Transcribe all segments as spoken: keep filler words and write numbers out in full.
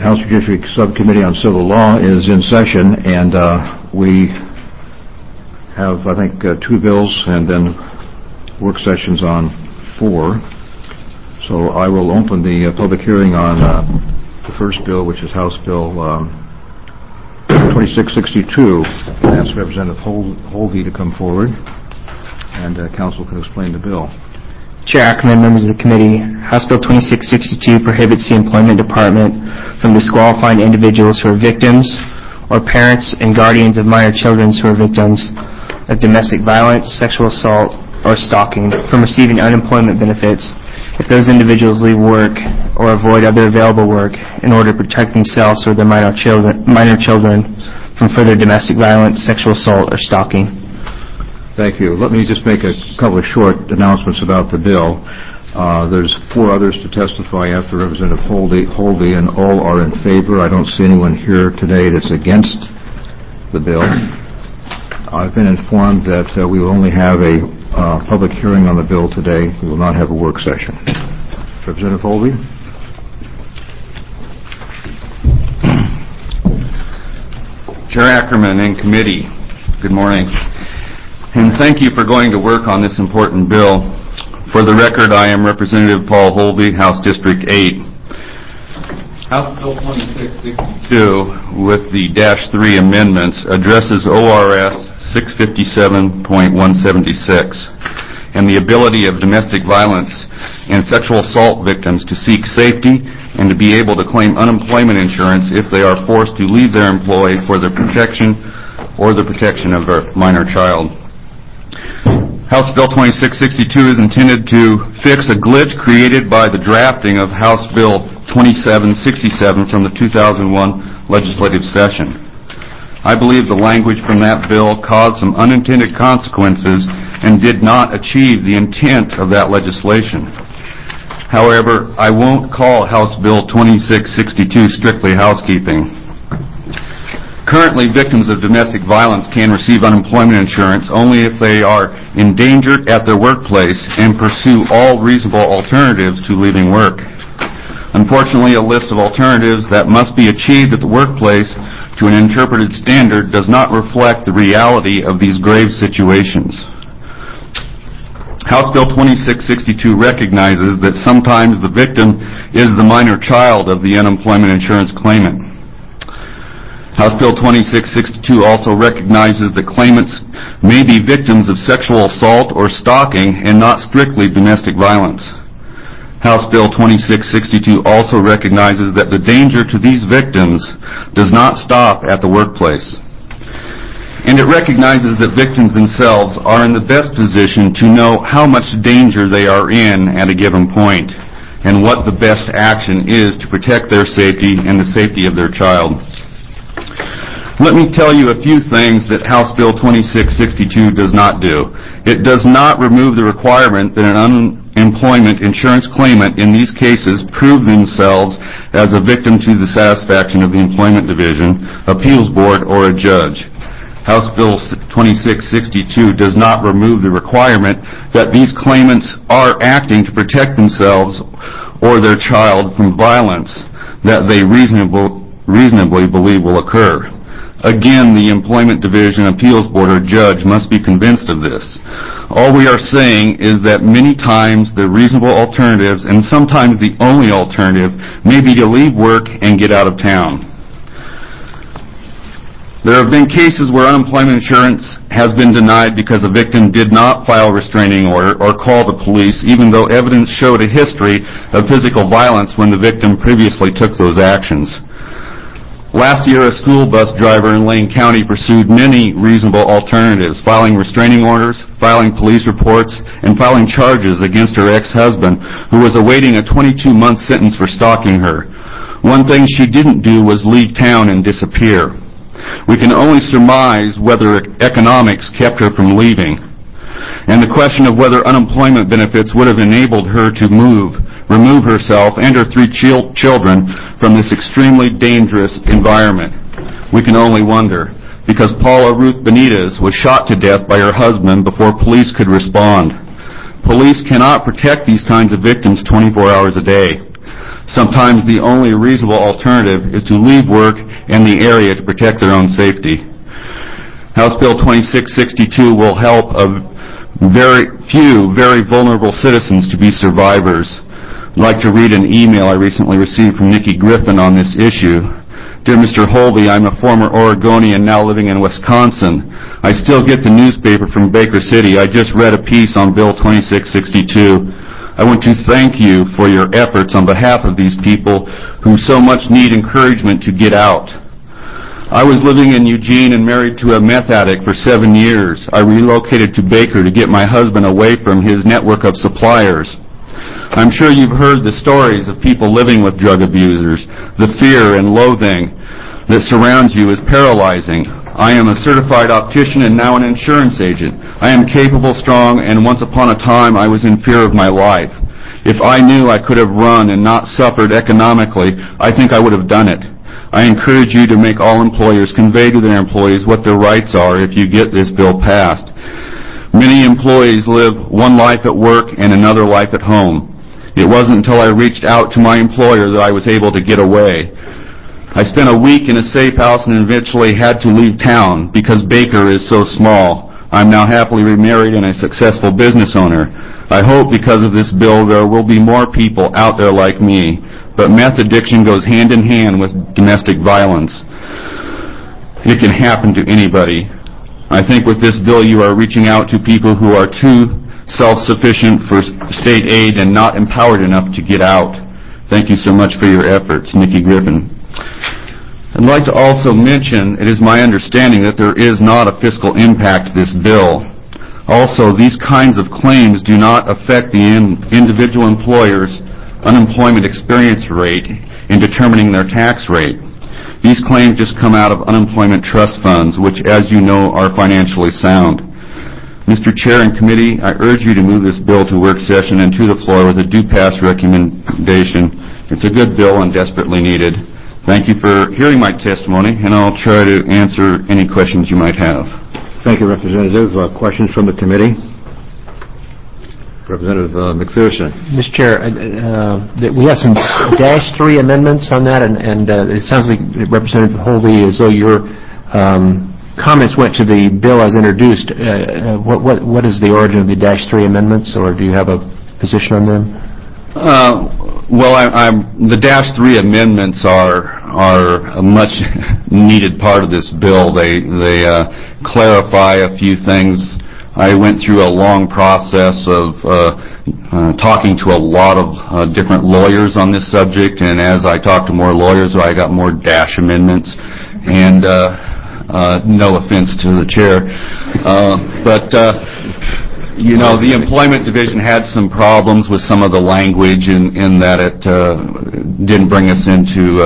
House Judiciary Subcommittee on Civil Law is in session, and uh, we have, I think, uh, two bills and then work sessions on four. So I will open the uh, public hearing on uh, the first bill, which is House Bill um, twenty-six sixty-two. I ask Representative Hol- Holvey to come forward, and uh, Council can explain the bill. Chair Ackerman, members of the committee, House Bill twenty-six sixty-two prohibits the Employment Department from disqualifying individuals who are victims or parents and guardians of minor children who are victims of domestic violence, sexual assault, or stalking from receiving unemployment benefits if those individuals leave work or avoid other available work in order to protect themselves or their minor children, minor children from further domestic violence, sexual assault, or stalking. Thank you. Let me just make a couple of short announcements about the bill. Uh, there's four others to testify after Representative Holvey, Holvey, and all are in favor. I don't see anyone here today that's against the bill. I've been informed that uh, we will only have a uh, public hearing on the bill today. We will not have a work session. Representative Holvey? Chair Ackerman and committee, good morning. And thank you for going to work on this important bill. For the record, I am Representative Paul Holvey, House District eight. House Bill twenty-six sixty-two, with the dash three amendments, addresses O R S six fifty-seven point one seventy-six and the ability of domestic violence and sexual assault victims to seek safety and to be able to claim unemployment insurance if they are forced to leave their employ for their protection or the protection of their minor child. House Bill twenty-six sixty-two is intended to fix a glitch created by the drafting of House Bill twenty-seven sixty-seven from the two thousand one legislative session. I believe the language from that bill caused some unintended consequences and did not achieve the intent of that legislation. However, I won't call House Bill twenty-six sixty-two strictly housekeeping. Currently, victims of domestic violence can receive unemployment insurance only if they are endangered at their workplace and pursue all reasonable alternatives to leaving work. Unfortunately, a list of alternatives that must be achieved at the workplace to an interpreted standard does not reflect the reality of these grave situations. House Bill twenty-six sixty-two recognizes that sometimes the victim is the minor child of the unemployment insurance claimant. House Bill twenty-six sixty-two also recognizes that claimants may be victims of sexual assault or stalking and not strictly domestic violence. House Bill twenty-six sixty-two also recognizes that the danger to these victims does not stop at the workplace. And it recognizes that victims themselves are in the best position to know how much danger they are in at a given point and what the best action is to protect their safety and the safety of their child. Let me tell you a few things that House Bill twenty-six sixty-two does not do. It does not remove the requirement that an unemployment insurance claimant in these cases prove themselves as a victim to the satisfaction of the Employment Division, Appeals Board, or a judge. House Bill twenty-six sixty-two does not remove the requirement that these claimants are acting to protect themselves or their child from violence that they reasonable, reasonably believe will occur. Again, the Employment Division, Appeals Board, or judge must be convinced of this. All we are saying is that many times the reasonable alternatives, and sometimes the only alternative, may be to leave work and get out of town. There have been cases where unemployment insurance has been denied because a victim did not file a restraining order or call the police, even though evidence showed a history of physical violence when the victim previously took those actions. Last year, a school bus driver in Lane County pursued many reasonable alternatives, filing restraining orders, filing police reports, and filing charges against her ex-husband, who was awaiting a twenty-two month sentence for stalking her. One thing she didn't do was leave town and disappear. We can only surmise whether economics kept her from leaving. And the question of whether unemployment benefits would have enabled her to move, remove herself and her three chil- children from this extremely dangerous environment. We can only wonder, because Paula Ruth Benitez was shot to death by her husband before police could respond. Police cannot protect these kinds of victims twenty-four hours a day. Sometimes the only reasonable alternative is to leave work and the area to protect their own safety. House Bill twenty-six sixty-two will help a very few very vulnerable citizens to be survivors. I'd like to read an email I recently received from Nikki Griffin on this issue. Dear Mister Holby, I'm a former Oregonian now living in Wisconsin. I still get the newspaper from Baker City. I just read a piece on Bill twenty-six sixty-two. I want to thank you for your efforts on behalf of these people who so much need encouragement to get out. I was living in Eugene and married to a meth addict for seven years. I relocated to Baker to get my husband away from his network of suppliers. I'm sure you've heard the stories of people living with drug abusers. The fear and loathing that surrounds you is paralyzing. I am a certified optician and now an insurance agent. I am capable, strong, and once upon a time I was in fear of my life. If I knew I could have run and not suffered economically, I think I would have done it. I encourage you to make all employers convey to their employees what their rights are if you get this bill passed. Many employees live one life at work and another life at home. It wasn't until I reached out to my employer that I was able to get away. I spent a week in a safe house and eventually had to leave town because Baker is so small. I'm now happily remarried and a successful business owner. I hope because of this bill there will be more people out there like me. But meth addiction goes hand in hand with domestic violence. It can happen to anybody. I think with this bill you are reaching out to people who are too self-sufficient for state aid and not empowered enough to get out. Thank you so much for your efforts, Nikki Griffin. I'd like to also mention it is my understanding that there is not a fiscal impact to this bill. Also, these kinds of claims do not affect the in individual employer's unemployment experience rate in determining their tax rate. These claims just come out of unemployment trust funds, which, as you know, are financially sound. Mister Chair and Committee, I urge you to move this bill to work session and to the floor with a do-pass recommendation. It's a good bill and desperately needed. Thank you for hearing my testimony, and I'll try to answer any questions you might have. Thank you, Representative. Uh, questions from the committee? Representative uh, McPherson. Mister Chair, uh, uh, we have some dash three amendments on that, and, and uh, it sounds like Representative Holby, as though your um, comments went to the bill as introduced. Uh, uh, what, what, what is the origin of the dash three amendments, or do you have a position on them? Uh, well, I, I'm, the dash three amendments are are a much needed part of this bill. They they uh, clarify a few things. I went through a long process of uh, uh, talking to a lot of uh, different lawyers on this subject, and as I talked to more lawyers, I got more dash amendments. And uh, uh, no offense to the chair, uh, but. Uh, You know, the Employment Division had some problems with some of the language in, in that it uh, didn't bring us into uh,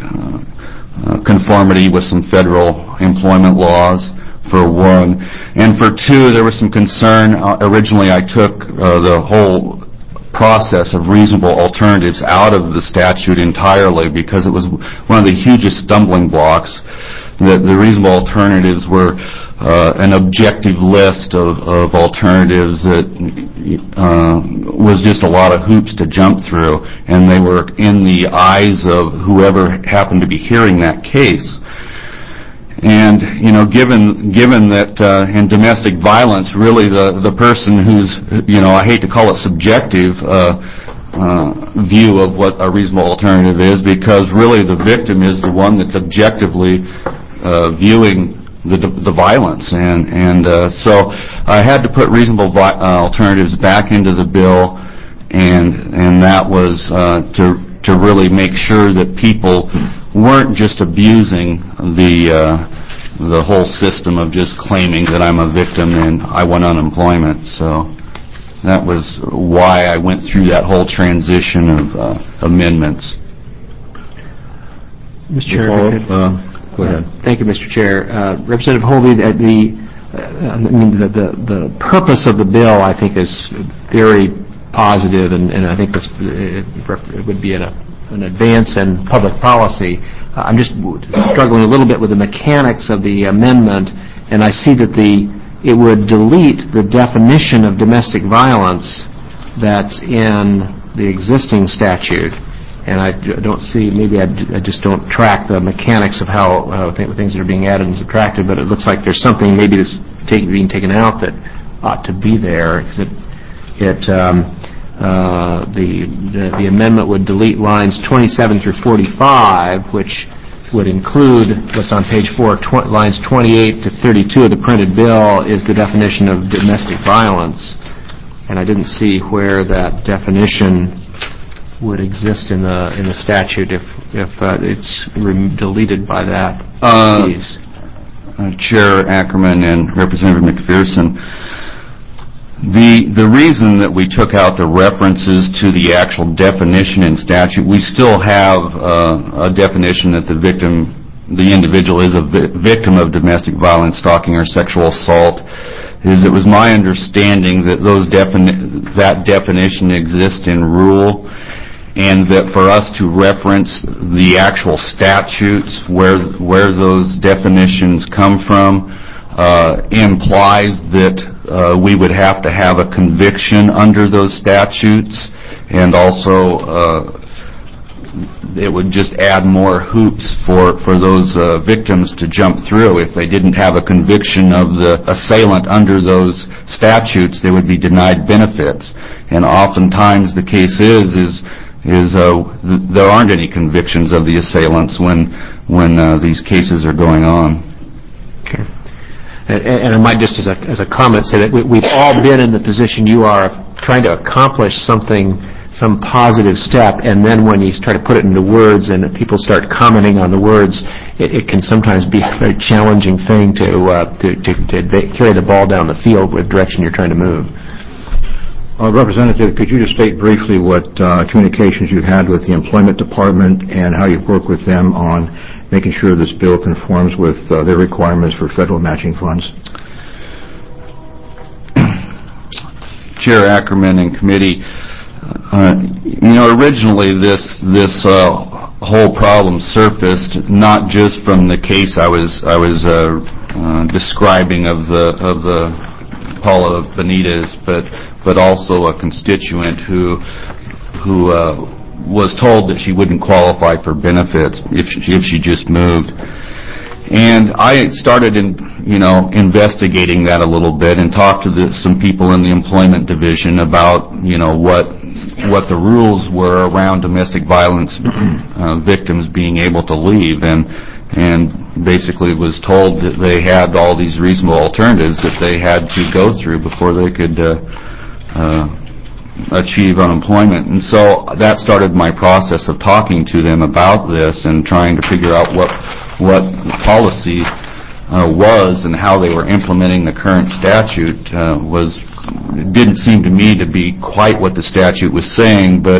uh, conformity with some federal employment laws, for one. And for two, there was some concern. Uh, originally, I took uh, the whole process of reasonable alternatives out of the statute entirely because it was one of the hugest stumbling blocks. That the reasonable alternatives were uh, an objective list of, of alternatives that uh, was just a lot of hoops to jump through, and they were in the eyes of whoever happened to be hearing that case. And, you know, given given that uh, in domestic violence, really the, the person who's, you know, I hate to call it subjective, uh, uh, view of what a reasonable alternative is, because really the victim is the one that's objectively Uh, viewing the the violence, and and uh, so I had to put reasonable vi uh, alternatives back into the bill, and and that was uh, to to really make sure that people weren't just abusing the uh, the whole system of just claiming that I'm a victim and I want unemployment. So that was why I went through that whole transition of uh, amendments. Mister Chair, Go ahead. Uh, thank you, Mister Chair. Uh, Representative Holby, the, the, uh, I mean, the, the, the purpose of the bill, I think, is very positive, and, and I think that's, it, it would be an, an advance in public policy. Uh, I'm just struggling a little bit with the mechanics of the amendment, and I see that the it would delete the definition of domestic violence that's in the existing statute. and I d- don't see, maybe I, d- I just don't track the mechanics of how uh, th- things that are being added and subtracted, but it looks like there's something maybe that's take, being taken out that ought to be there, because it, it um, uh, the, the the amendment would delete lines twenty-seven through forty-five, which would include what's on page four, tw- lines twenty-eight to thirty-two of the printed bill is the definition of domestic violence, and I didn't see where that definition would exist in the in the statute if if uh, it's re- deleted by that Uh, piece. Uh, Chair Ackerman and Representative McPherson, the the reason that we took out the references to the actual definition in statute, we still have uh, a definition that the victim, the individual is a vi- victim of domestic violence, stalking, or sexual assault. Is it was my understanding that those defini- that definition exists in rule, and that for us to reference the actual statutes where where those definitions come from uh, implies that uh, we would have to have a conviction under those statutes, and also uh, it would just add more hoops for, for those uh, victims to jump through. If they didn't have a conviction of the assailant under those statutes, they would be denied benefits. And oftentimes the case is, is is uh, th- there aren't any convictions of the assailants when when uh, these cases are going on. Okay. And, and I might just as a, as a comment say that we, we've all been in the position you are, trying to accomplish something, some positive step, and then when you try to put it into words and people start commenting on the words, it, it can sometimes be a very challenging thing to, uh, to, to, to carry the ball down the field with the direction you're trying to move. Uh, Representative, could you just state briefly what uh, communications you've had with the Employment Department and how you've worked with them on making sure this bill conforms with uh, their requirements for federal matching funds? Chair Ackerman and committee, uh, you know, originally this this uh, whole problem surfaced not just from the case I was I was uh, uh, describing of the of the Paula Benitez, but but also a constituent who who uh, was told that she wouldn't qualify for benefits if she, if she just moved. And I started in, you know, investigating that a little bit and talked to the, some people in the employment division about, you know, what what the rules were around domestic violence uh, victims being able to leave, and and basically was told that they had all these reasonable alternatives that they had to go through before they could uh, uh, achieve unemployment. And so that started my process of talking to them about this and trying to figure out what what policy uh, was and how they were implementing the current statute. Uh, was it didn't seem to me to be quite what the statute was saying, but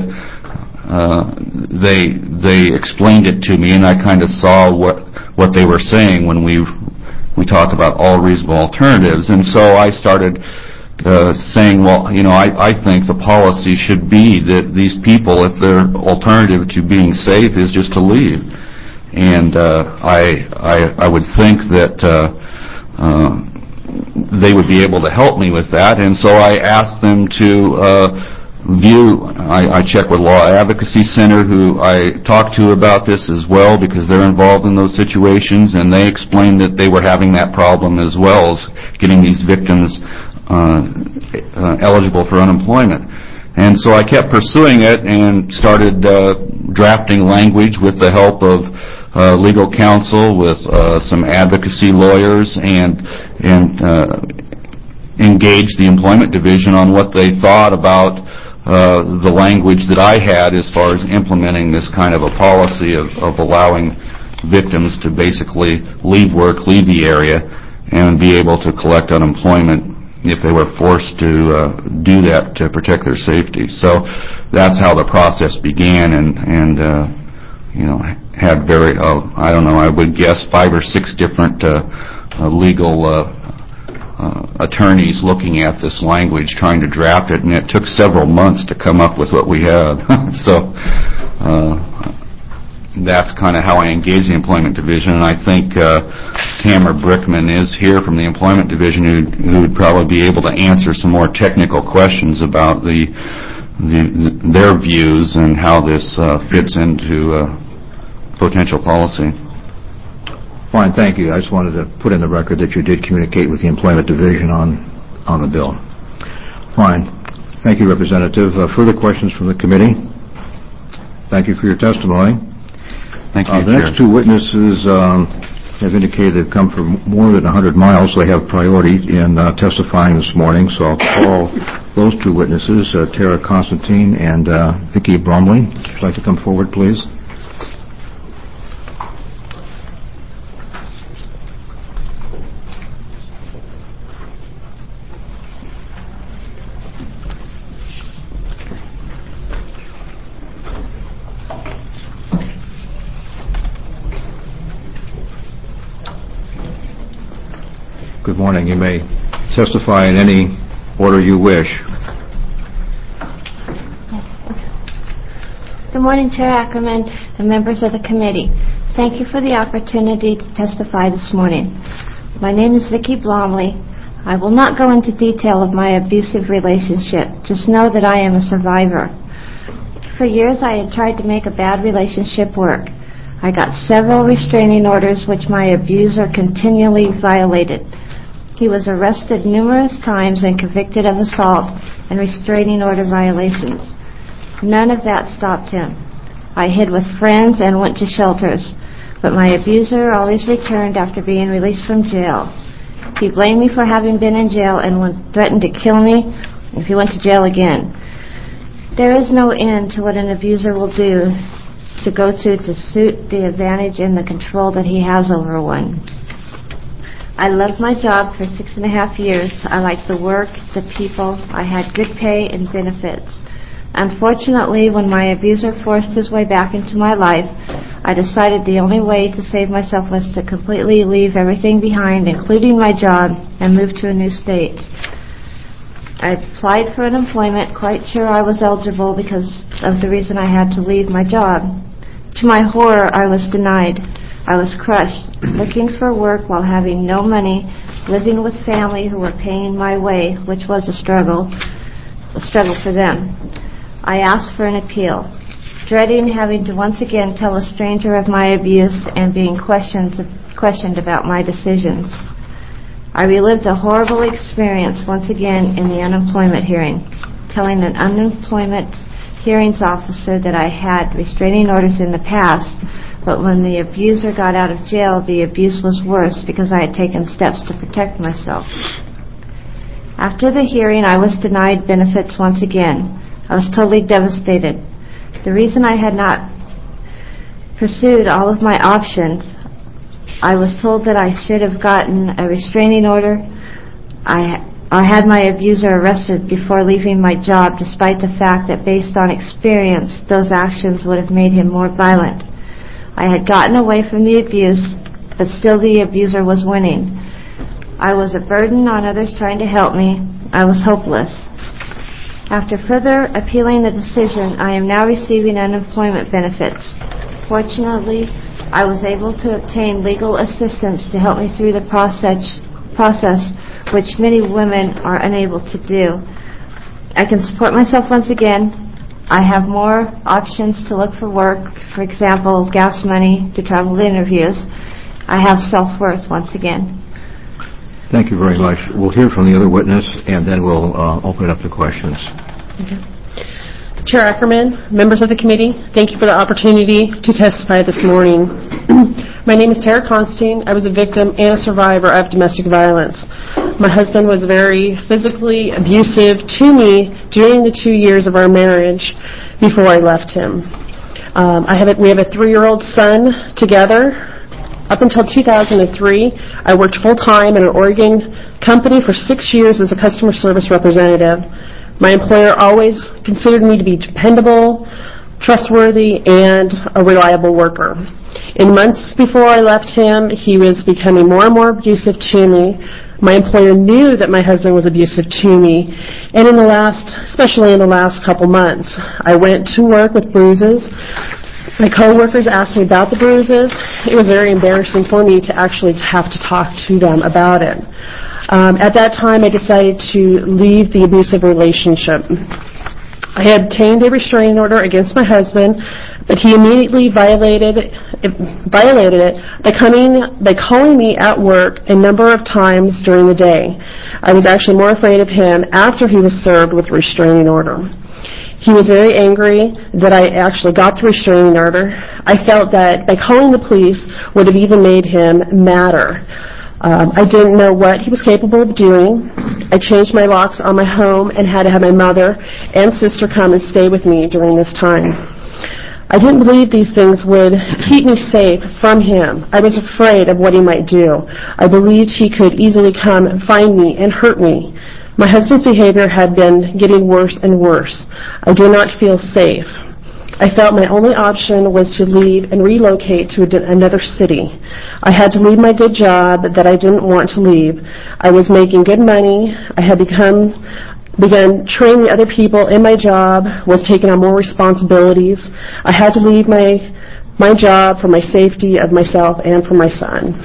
uh, they they explained it to me, and I kind of saw what what they were saying when we we talked about all reasonable alternatives. And so I started Uh, saying, well, you know, I, I think the policy should be that these people, if their alternative to being safe is just to leave. And uh, I, I I would think that uh, uh, they would be able to help me with that. And so I asked them to uh, view, I, I checked with Law Advocacy Center, who I talked to about this as well, because they're involved in those situations, and they explained that they were having that problem as well, as getting these victims Uh, uh, eligible for unemployment. And so I kept pursuing it and started uh, drafting language with the help of uh, legal counsel, with uh, some advocacy lawyers, and and uh, engaged the employment division on what they thought about uh, the language that I had as far as implementing this kind of a policy of, of allowing victims to basically leave work, leave the area, and be able to collect unemployment if they were forced to uh, do that to protect their safety. So that's how the process began, and, and uh, you know, had very, uh, I don't know, I would guess five or six different uh, uh, legal uh, uh, attorneys looking at this language, trying to draft it, and it took several months to come up with what we had. So uh, that's kind of how I engage the Employment Division, and I think uh, Tamara Brickman is here from the Employment Division, who who would probably be able to answer some more technical questions about the the, their views and how this uh, fits into uh, potential policy. Fine, thank you. I just wanted to put in the record that you did communicate with the Employment Division on, on the bill. Fine. Thank you, Representative. Uh, further questions from the committee? Thank you for your testimony. Thank you, uh, The Chair. next two witnesses um, have indicated they've come from more than one hundred miles. They have priority in uh, testifying this morning, so I'll call those two witnesses, uh, Tara Constantine and uh, Vicki Bromley. Would you like to come forward, please? Good morning. You may testify in any order you wish. Good morning, Chair Ackerman and members of the committee. Thank you for the opportunity to testify this morning. My name is Vicki Blomley. I will not go into detail of my abusive relationship. Just know that I am a survivor. For years, I had tried to make a bad relationship work. I got several restraining orders which my abuser continually violated. He was arrested numerous times and convicted of assault and restraining order violations. None of that stopped him. I hid with friends and went to shelters, but my abuser always returned after being released from jail. He blamed me for having been in jail and threatened to kill me if he went to jail again. There is no end to what an abuser will do to go to to suit the advantage and the control that he has over one. I loved my job for six and a half years. I liked the work, the people. I had good pay and benefits. Unfortunately, when my abuser forced his way back into my life, I decided the only way to save myself was to completely leave everything behind, including my job, and move to a new state. I applied for unemployment, quite sure I was eligible because of the reason I had to leave my job. To my horror, I was denied. I was crushed, looking for work while having no money, living with family who were paying my way, which was a struggle, a struggle for them. I asked for an appeal, dreading having to once again tell a stranger of my abuse and being questions, questioned about my decisions. I relived a horrible experience once again in the unemployment hearing, telling an unemployment hearings officer that I had restraining orders in the past, but when the abuser got out of jail, the abuse was worse because I had taken steps to protect myself. After the hearing, I was denied benefits once again. I was totally devastated. The reason I had not pursued all of my options, I was told that I should have gotten a restraining order. I I had my abuser arrested before leaving my job, despite the fact that based on experience, those actions would have made him more violent. I had gotten away from the abuse, but still the abuser was winning. I was a burden on others trying to help me. I was hopeless. After further appealing the decision, I am now receiving unemployment benefits. Fortunately, I was able to obtain legal assistance to help me through the process, process which many women are unable to do. I can support myself once again. I have more options to look for work, for example, gas money to travel to interviews. I have self-worth once again. Thank you very much. We'll hear from the other witness, and then we'll uh, open it up to questions. Okay. Chair Ackerman, members of the committee, thank you for the opportunity to testify this morning. My name is Tara Constantine. I was a victim and a survivor of domestic violence. My husband was very physically abusive to me during the two years of our marriage before I left him. Um, I have a, we have a three-year-old son together. Up until two thousand three, I worked full-time in an Oregon company for six years as a customer service representative. My employer always considered me to be dependable, trustworthy, and a reliable worker. In months before I left him, he was becoming more and more abusive to me. My employer knew that my husband was abusive to me, and in the last, especially in the last couple months, I went to work with bruises. My coworkers asked me about the bruises. It was very embarrassing for me to actually have to talk to them about it. Um, at that time, I decided to leave the abusive relationship. I had obtained a restraining order against my husband, but he immediately violated it, violated it by coming, by calling me at work a number of times during the day. I was actually more afraid of him after he was served with a restraining order. He was very angry that I actually got the restraining order. I felt that by calling the police would have even made him madder. Um, I didn't know what he was capable of doing. I changed my locks on my home and had to have my mother and sister come and stay with me during this time. I didn't believe these things would keep me safe from him. I was afraid of what he might do. I believed he could easily come and find me and hurt me. My husband's behavior had been getting worse and worse. I did not feel safe. I felt my only option was to leave and relocate to another city. I had to leave my good job that I didn't want to leave. I was making good money. I had become began training other people in my job, was taking on more responsibilities. I had to leave my my job for my safety of myself and for my son.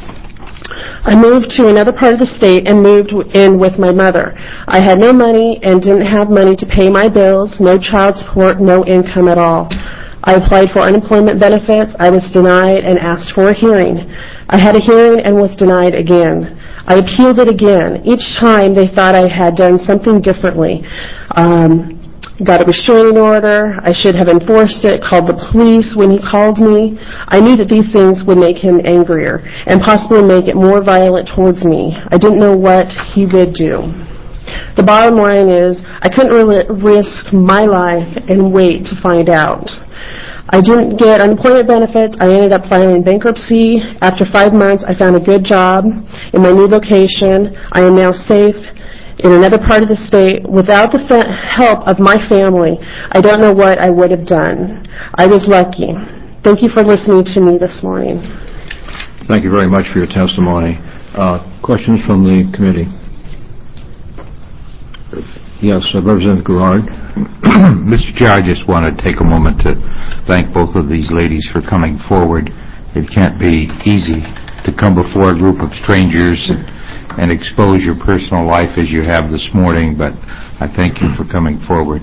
I moved to another part of the state and moved in with my mother. I had no money and didn't have money to pay my bills, no child support, no income at all. I applied for unemployment benefits. I was denied and asked for a hearing. I had a hearing and was denied again. I appealed it again. Each time they thought I had done something differently. Um, got a restraining order. I should have enforced it, called the police when he called me. I knew that these things would make him angrier and possibly make it more violent towards me. I didn't know what he would do. The bottom line is I couldn't really risk my life and wait to find out. I didn't get unemployment benefits. I ended up filing bankruptcy. After five months, I found a good job in my new location. I am now safe in another part of the state. Without the fa- help of my family, I don't know what I would have done. I was lucky. Thank you for listening to me this morning. Thank you very much for your testimony. Uh, questions from the committee? Yes, uh, Representative Gerard. Mister Chair, I just want to take a moment to thank both of these ladies for coming forward. It can't be easy to come before a group of strangers and, and expose your personal life as you have this morning, but I thank you for coming forward.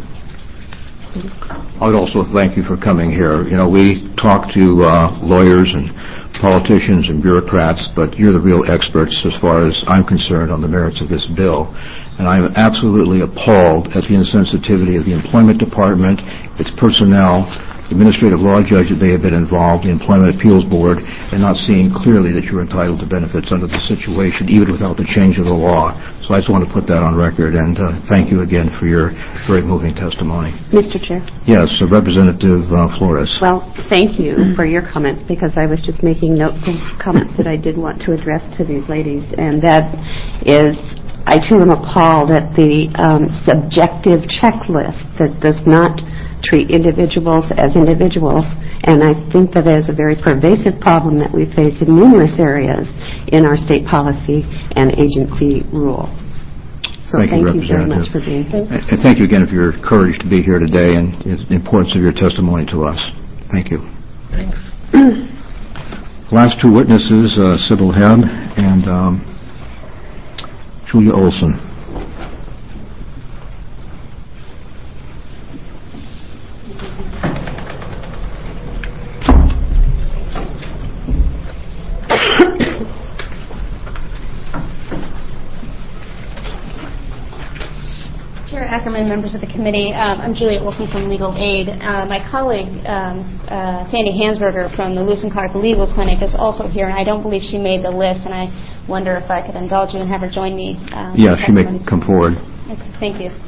I would also thank you for coming here. You know, we talk to uh, lawyers and politicians and bureaucrats, but you're the real experts as far as I'm concerned on the merits of this bill. And I'm absolutely appalled at the insensitivity of the Employment Department, its personnel, the administrative law judge that may have been involved, the Employment Appeals Board, and not seeing clearly that you're entitled to benefits under the situation, even without the change of the law. So I just want to put that on record, and uh, thank you again for your very moving testimony. Mister Chair. Yes, uh, Representative uh, Flores. Well, thank you for your comments, because I was just making notes of comments that I did want to address to these ladies, and that is, I too am appalled at the um, subjective checklist that does not treat individuals as individuals, and I think that is a very pervasive problem that we face in numerous areas in our state policy and agency rule. So thank, thank you, you very much for being here. And thank you again for your courage to be here today and the importance of your testimony to us. Thank you. Thanks. Last two witnesses, uh, Sybil Head and um, Julia Olson. Chair Ackerman, members of the committee, um, I'm Julia Olson from Legal Aid. Uh, my colleague, um, uh, Sandy Hansberger from the Lewis and Clark Legal Clinic is also here, and I don't believe she made the list, and I wonder if I could indulge you and have her join me. Um, yeah, she may come forward. Okay, thank you.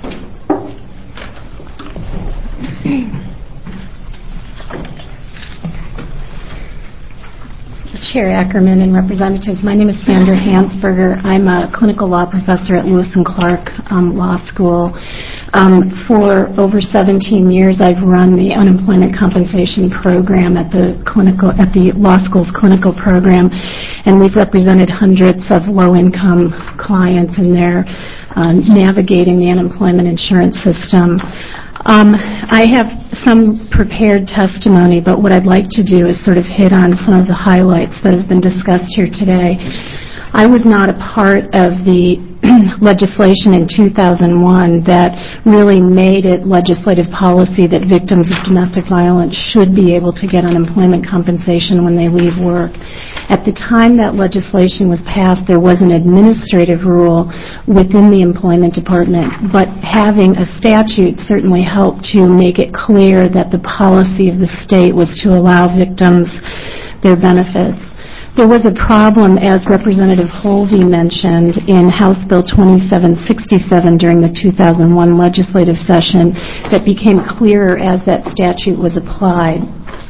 Chair Ackerman and representatives, my name is Sandra Hansberger. I'm a clinical law professor at Lewis and Clark um, Law School. Um, for over seventeen years, I've run the unemployment compensation program at the clinical at the law school's clinical program, and we've represented hundreds of low-income clients in their uh, navigating the unemployment insurance system. Um, I have some prepared testimony, but what I'd like to do is sort of hit on some of the highlights that have been discussed here today. I was not a part of the legislation in two thousand one that really made it legislative policy that victims of domestic violence should be able to get unemployment compensation when they leave work. At the time that legislation was passed, there was an administrative rule within the Employment Department, but having a statute certainly helped to make it clear that the policy of the state was to allow victims their benefits. There was a problem, as Representative Holvey mentioned, in House Bill twenty-seven sixty-seven during the two thousand one legislative session that became clearer as that statute was applied.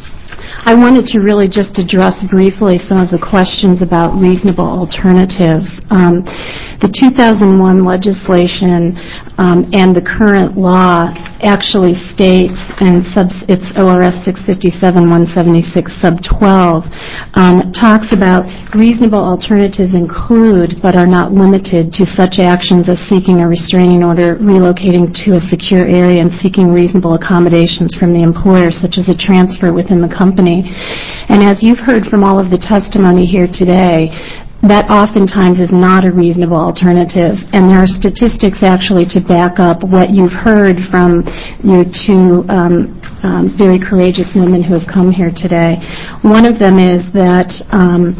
I wanted to really just address briefly some of the questions about reasonable alternatives. Um, the two thousand one legislation um, and the current law actually states, and subs, it's O R S six fifty-seven one seventy-six sub twelve, um, talks about reasonable alternatives include but are not limited to such actions as seeking a restraining order, relocating to a secure area, and seeking reasonable accommodations from the employer, such as a transfer within the company. And as you've heard from all of the testimony here today, that oftentimes is not a reasonable alternative. And there are statistics actually to back up what you've heard from your two um, um, very courageous women who have come here today. One of them is that um,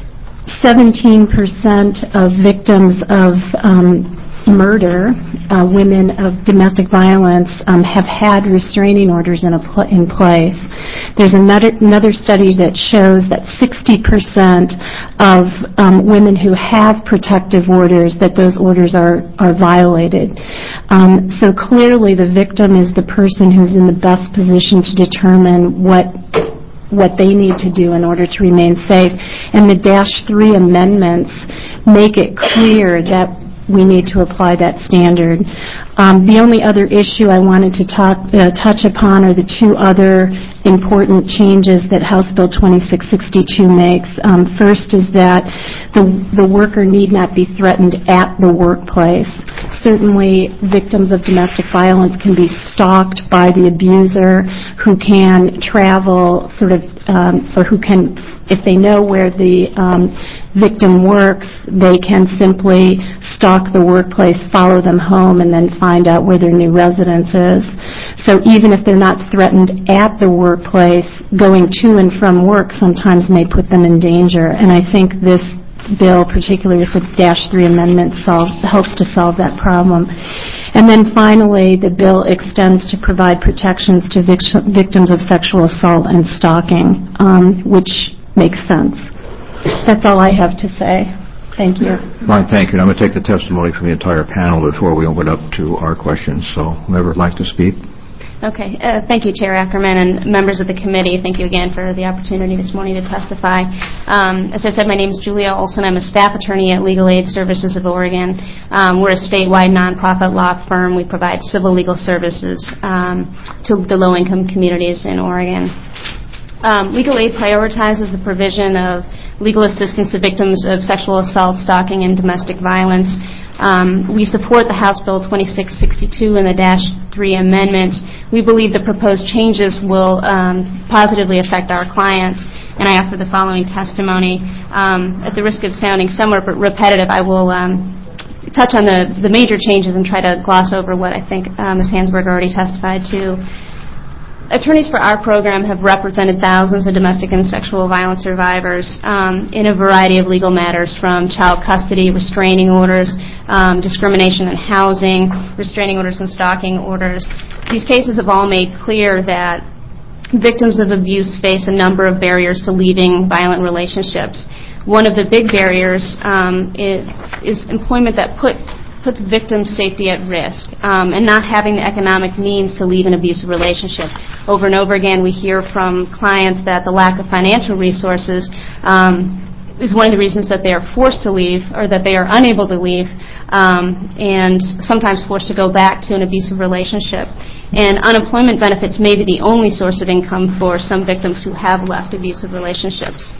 seventeen percent of victims of um, murder, uh, women of domestic violence, um, have had restraining orders in, a pl- in place. There's another, another study that shows that sixty percent of um, women who have protective orders, that those orders are, are violated. Um, so clearly the victim is the person who's in the best position to determine what what they need to do in order to remain safe. And the Dash three amendments make it clear that we need to apply that standard. Um, the only other issue I wanted to talk, uh, touch upon are the two other important changes that House Bill twenty-six sixty-two makes. Um, first is that the, the worker need not be threatened at the workplace. Certainly, victims of domestic violence can be stalked by the abuser, who can travel sort of, um, or who can, if they know where the um, victim works, they can simply stalk the workplace, follow them home, and then find out where their new residence is. So even if they're not threatened at the workplace, going to and from work sometimes may put them in danger. And I think this bill, particularly with its Dash three amendment, solves, helps to solve that problem. And then finally, the bill extends to provide protections to vic- victims of sexual assault and stalking, um, which makes sense. That's all I have to say. Thank you. Fine, thank you. And I'm going to take the testimony from the entire panel before we open up to our questions. So whoever would like to speak. Okay. Uh, thank you, Chair Ackerman, and members of the committee. Thank you again for the opportunity this morning to testify. Um, as I said, my name is Julia Olson. I'm a staff attorney at Legal Aid Services of Oregon. Um, we're a statewide nonprofit law firm. We provide civil legal services um, to the low-income communities in Oregon. Um, Legal Aid prioritizes the provision of legal assistance to victims of sexual assault, stalking, and domestic violence. Um, we support the House Bill twenty-six sixty-two and the Dash three amendments. We believe the proposed changes will um, positively affect our clients, and I offer the following testimony. Um, at the risk of sounding somewhat repetitive, I will um, touch on the, the major changes and try to gloss over what I think uh, Miz Hansberger already testified to. Attorneys for our program have represented thousands of domestic and sexual violence survivors um, in a variety of legal matters, from child custody, restraining orders, um, discrimination in housing, restraining orders and stalking orders. These cases have all made clear that victims of abuse face a number of barriers to leaving violent relationships. One of the big barriers um, is, is employment that put puts victims' safety at risk, um, and not having the economic means to leave an abusive relationship. Over and over again, we hear from clients that the lack of financial resources um, is one of the reasons that they are forced to leave, or that they are unable to leave, um, and sometimes forced to go back to an abusive relationship. And unemployment benefits may be the only source of income for some victims who have left abusive relationships.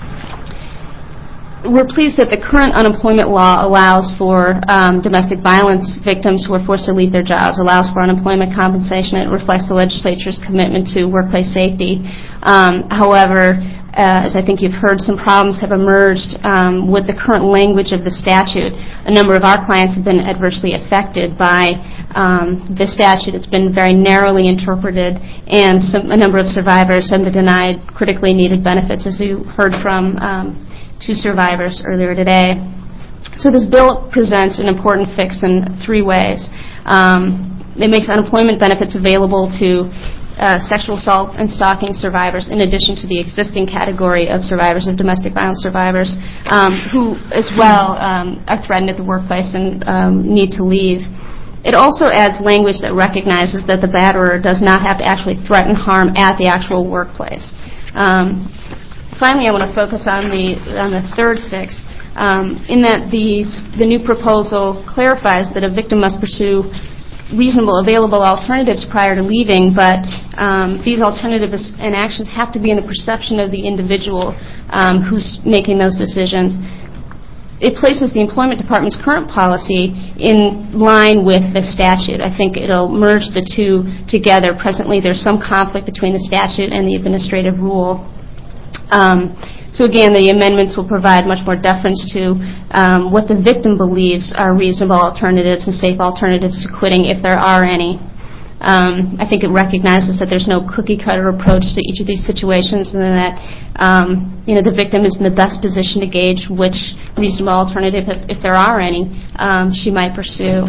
We're pleased that the current unemployment law allows for um, domestic violence victims who are forced to leave their jobs, allows for unemployment compensation. It reflects the legislature's commitment to workplace safety. Um, however, uh, as I think you've heard, some problems have emerged um, with the current language of the statute. A number of our clients have been adversely affected by um, the statute. It's been very narrowly interpreted, and some, a number of survivors have been denied critically needed benefits, as you heard from um, two survivors earlier today. So this bill presents an important fix in three ways. Um, it makes unemployment benefits available to Uh, sexual assault and stalking survivors, in addition to the existing category of survivors of domestic violence survivors, um, who as well um, are threatened at the workplace and um, need to leave. It also adds language that recognizes that the batterer does not have to actually threaten harm at the actual workplace. Um, finally, I want to focus on the on the third fix, um, in that these, the new proposal clarifies that a victim must pursue reasonable available alternatives prior to leaving, but um, these alternatives and actions have to be in the perception of the individual um, who's making those decisions. It places the Employment Department's current policy in line with the statute. I think it'll merge the two together. Presently, there's some conflict between the statute and the administrative rule. Um, So again, the amendments will provide much more deference to um, what the victim believes are reasonable alternatives and safe alternatives to quitting, if there are any. Um, I think it recognizes that there's no cookie-cutter approach to each of these situations, and that um, you know the victim is in the best position to gauge which reasonable alternative, if, if there are any, um, she might pursue.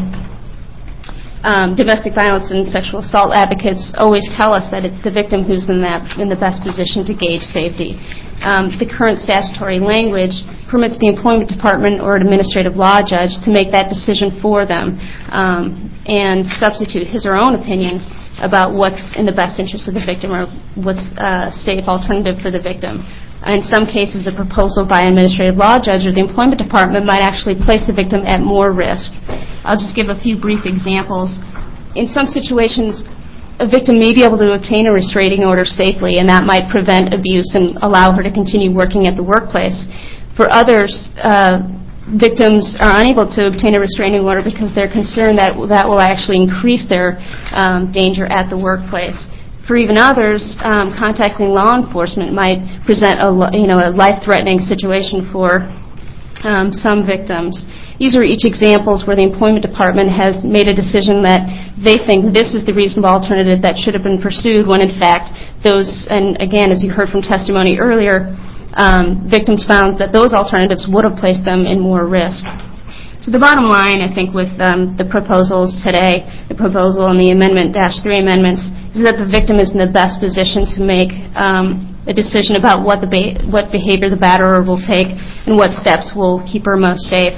Um, domestic violence and sexual assault advocates always tell us that it's the victim who's in that in the best position to gauge safety. Um, the current statutory language permits the Employment Department or an administrative law judge to make that decision for them um, and substitute his or her own opinion about what's in the best interest of the victim or what's a safe alternative for the victim. In some cases, a proposal by an administrative law judge or the Employment Department might actually place the victim at more risk. I'll just give a few brief examples. In some situations, a victim may be able to obtain a restraining order safely, and that might prevent abuse and allow her to continue working at the workplace. For others, uh, victims are unable to obtain a restraining order because they're concerned that that will actually increase their um, danger at the workplace. For even others, um, contacting law enforcement might present a, you know, a life-threatening situation for um, some victims. These are each examples where the Employment Department has made a decision that they think this is the reasonable alternative that should have been pursued, when in fact those, and again, as you heard from testimony earlier, um, victims found that those alternatives would have placed them in more risk. So the bottom line, I think, with um, the proposals today, the proposal and the Amendment Dash three amendments, is that the victim is in the best position to make um, a decision about what the ba- what behavior the batterer will take and what steps will keep her most safe.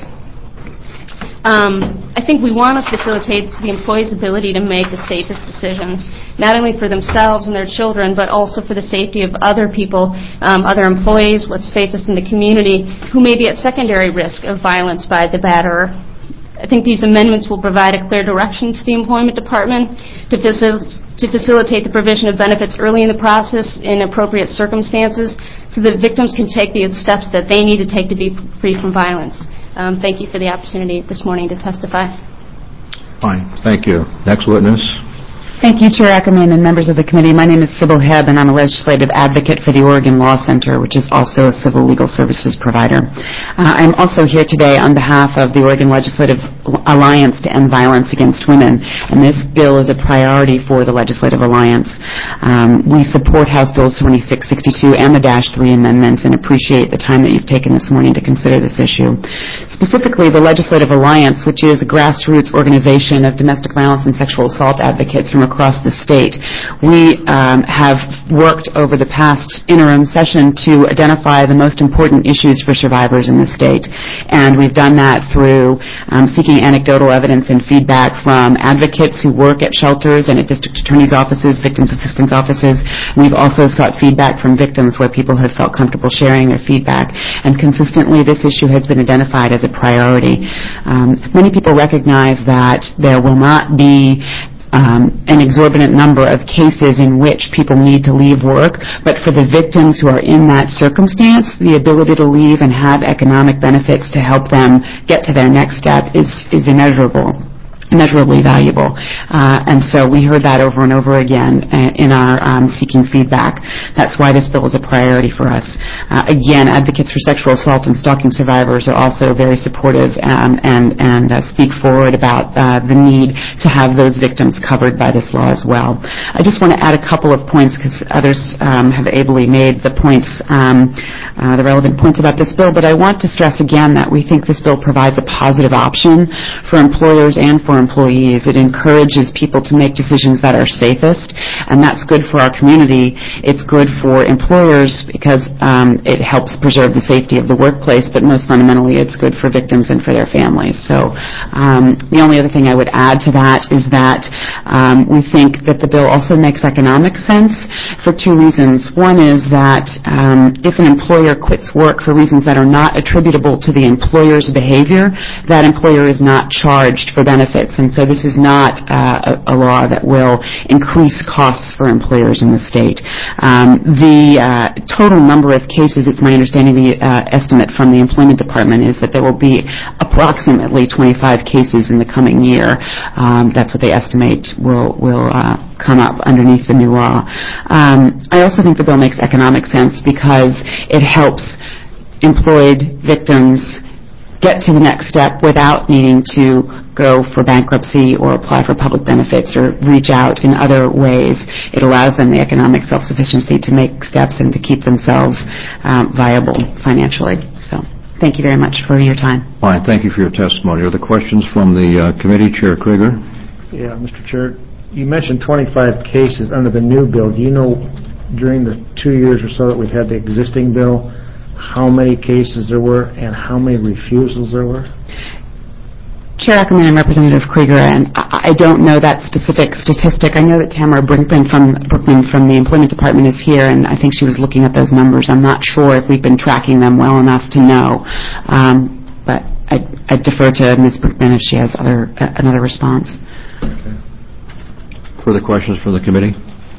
Um, I think we want to facilitate the employee's ability to make the safest decisions, not only for themselves and their children, but also for the safety of other people, um, other employees, what's safest in the community, who may be at secondary risk of violence by the batterer. I think these amendments will provide a clear direction to the Employment Department to, facil- to facilitate the provision of benefits early in the process in appropriate circumstances so that victims can take the steps that they need to take to be free from violence. Um, thank you for the opportunity this morning to testify. Fine. Thank you. Next witness. Thank you, Chair Ackerman and members of the committee. My name is Sybil Hebb, and I'm a legislative advocate for the Oregon Law Center, which is also a civil legal services provider. Uh, I'm also here today on behalf of the Oregon Legislative Alliance to End Violence Against Women, and this bill is a priority for the Legislative Alliance. Um, we support House Bill twenty-six sixty-two and the Dash three amendments and appreciate the time that you've taken this morning to consider this issue. Specifically, the Legislative Alliance, which is a grassroots organization of domestic violence and sexual assault advocates from across the state. We um, have worked over the past interim session to identify the most important issues for survivors in the state, and we've done that through um, seeking anecdotal evidence and feedback from advocates who work at shelters and at district attorneys' offices, victims assistance offices. We've also sought feedback from victims where people have felt comfortable sharing their feedback, and consistently this issue has been identified as a priority. Um, many people recognize that there will not be Um, an exorbitant number of cases in which people need to leave work, but for the victims who are in that circumstance, the ability to leave and have economic benefits to help them get to their next step is, is immeasurable. measurably valuable. Uh, and so we heard that over and over again uh, in our um, seeking feedback. That's why this bill is a priority for us. Uh, again, advocates for sexual assault and stalking survivors are also very supportive um, and, and uh, speak forward about uh, the need to have those victims covered by this law as well. I just want to add a couple of points because others um, have ably made the points, um, uh, the relevant points about this bill, but I want to stress again that we think this bill provides a positive option for employers and for employees. It encourages people to make decisions that are safest, and that's good for our community. It's good for employers because um, it helps preserve the safety of the workplace, but most fundamentally it's good for victims and for their families. So um, the only other thing I would add to that is that um, we think that the bill also makes economic sense for two reasons. One is that um, if an employer quits work for reasons that are not attributable to the employer's behavior, that employer is not charged for benefits. And so this is not uh, a, a law that will increase costs for employers in the state. Um, the uh, total number of cases, it's my understanding, the uh, estimate from the Employment Department is that there will be approximately twenty-five cases in the coming year. Um, that's what they estimate will, will uh, come up underneath the new law. Um, I also think the bill makes economic sense because it helps employed victims get to the next step without needing to go for bankruptcy or apply for public benefits or reach out in other ways. It allows them the economic self-sufficiency to make steps and to keep themselves um, viable financially. So thank you very much for your time. Fine. Thank you for your testimony. Are there questions from the uh, committee? Chair Krieger? Yeah, Mister Chair, you mentioned twenty-five cases under the new bill. Do you know during the two years or so that we've had the existing bill how many cases there were and how many refusals there were? Chair Ackerman and Representative Krieger, and I I don't know that specific statistic. I know that Tamara Brinkman from Brookman from the Employment Department is here, and I think she was looking at those numbers. I'm not sure if we've been tracking them well enough to know, um, but I I defer to Miz Brinkman if she has other uh, another response. Okay. Further questions from the committee?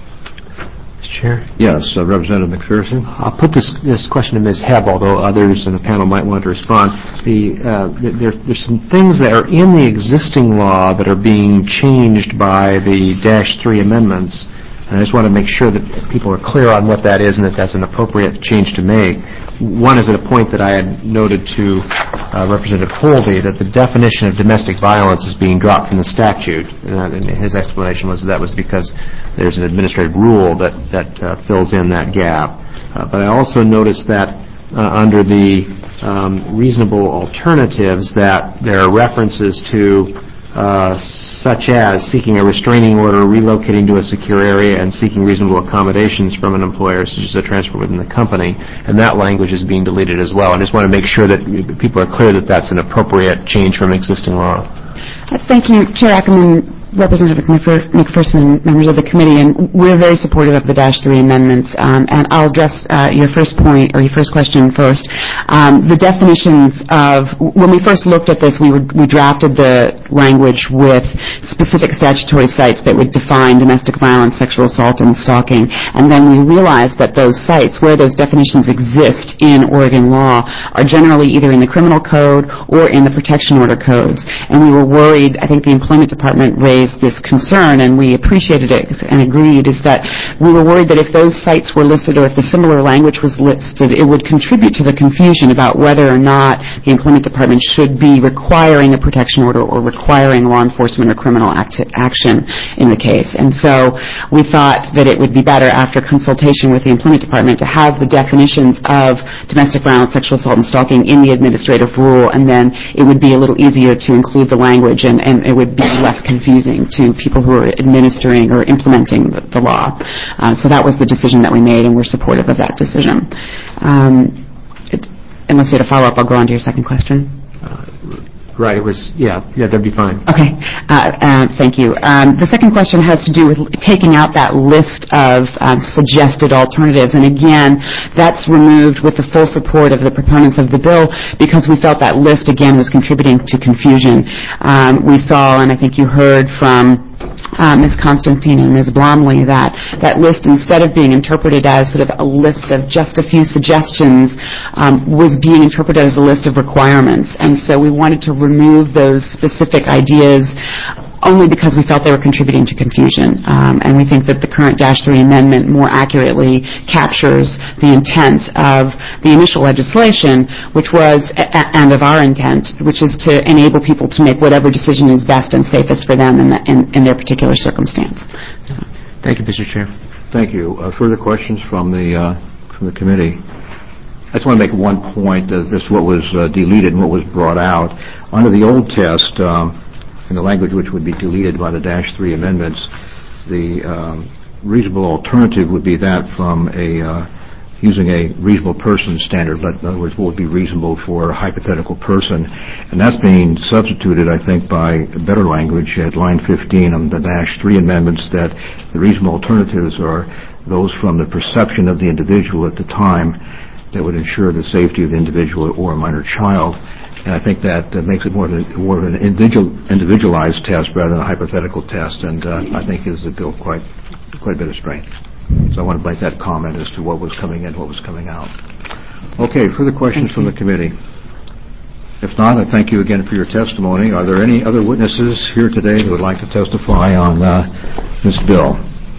Chair? Yes, uh, Representative McPherson. I'll put this this question to Miz Hebb, although others in the panel might want to respond. The, uh, there, there's some things that are in the existing law that are being changed by the Dash three amendments, and I just want to make sure that people are clear on what that is and that that's an appropriate change to make. One is at a point that I had noted to uh, Representative Holby that the definition of domestic violence is being dropped from the statute, uh, and his explanation was that, that was because there's an administrative rule that, that uh, fills in that gap. Uh, but I also noticed that uh, under the um, reasonable alternatives that there are references to Uh, such as seeking a restraining order, relocating to a secure area, and seeking reasonable accommodations from an employer, such as a transfer within the company. And that language is being deleted as well. I just want to make sure that people are clear that that's an appropriate change from existing law. Thank you, Chair Ackerman, Representative McPherson, members of the committee, and we're very supportive of the Dash three amendments. Um, and I'll address uh, your first point, or your first question first. Um, the definitions of, when we first looked at this, we, would, we drafted the language with specific statutory sites that would define domestic violence, sexual assault, and stalking. And then we realized that those sites, where those definitions exist in Oregon law, are generally either in the criminal code or in the protection order codes. And we were worried, I think the Employment Department raised this concern, and we appreciated it and agreed, is that we were worried that if those sites were listed or if the similar language was listed, it would contribute to the confusion about whether or not the Employment Department should be requiring a protection order or requiring law enforcement or criminal act action in the case. And so we thought that it would be better, after consultation with the Employment Department, to have the definitions of domestic violence, sexual assault, and stalking in the administrative rule, and then it would be a little easier to include the language, and, and it would be less confusing to people who are administering or implementing the, the law. Uh, so that was the decision that we made, and we're supportive of that decision. Um, it, unless you had a follow-up, I'll go on to your second question. Uh, right, it was, yeah, yeah, that'd be fine. Okay, uh, uh, thank you. Um, the second question has to do with taking out that list of um, suggested alternatives, and again, that's removed with the full support of the proponents of the bill because we felt that list, again, was contributing to confusion. Um, we saw, and I think you heard from uh, Miz Constantine and Miz Blomley, that that list, instead of being interpreted as sort of a list of just a few suggestions, um, was being interpreted as a list of requirements. And so we wanted to remove those specific ideas only because we felt they were contributing to confusion. Um, and we think that the current Dash three amendment more accurately captures the intent of the initial legislation, which was, a- and of our intent, which is to enable people to make whatever decision is best and safest for them in, the, in, in their particular circumstance. Thank you, Mister Chair. Thank you. Uh, further questions from the uh, from the committee? I just want to make one point. Uh, this is what was uh, deleted and what was brought out. Under the old test, um, in the language which would be deleted by the Dash three amendments, the um, reasonable alternative would be that from a uh, using a reasonable person standard, but in other words, what would be reasonable for a hypothetical person. And that's being substituted, I think, by better language at line fifteen on the Dash three amendments, that the reasonable alternatives are those from the perception of the individual at the time that would ensure the safety of the individual or a minor child. And I think that uh, makes it more of, a, more of an individual, individualized test rather than a hypothetical test, and uh, I think gives the bill quite quite a bit of strength. So I want to make that comment as to what was coming in, what was coming out. Okay, further questions from the committee? If not, I thank you again for your testimony. Are there any other witnesses here today who would like to testify on uh, this bill?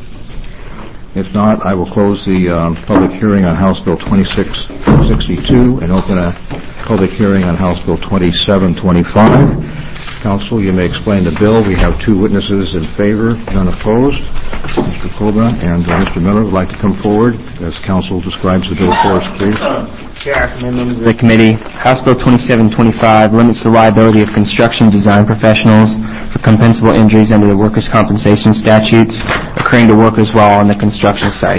If not, I will close the um, public hearing on House Bill twenty-six sixty-two and open a public hearing on House Bill twenty-seven twenty-five. Council, you may explain the bill. We have two witnesses in favor, none opposed. Mister Koba and uh, Mister Miller would like to come forward as council describes the bill for us, please. Chair, members of the committee, House Bill twenty-seven twenty-five limits the liability of construction design professionals for compensable injuries under the workers' compensation statutes occurring to workers while on the construction site.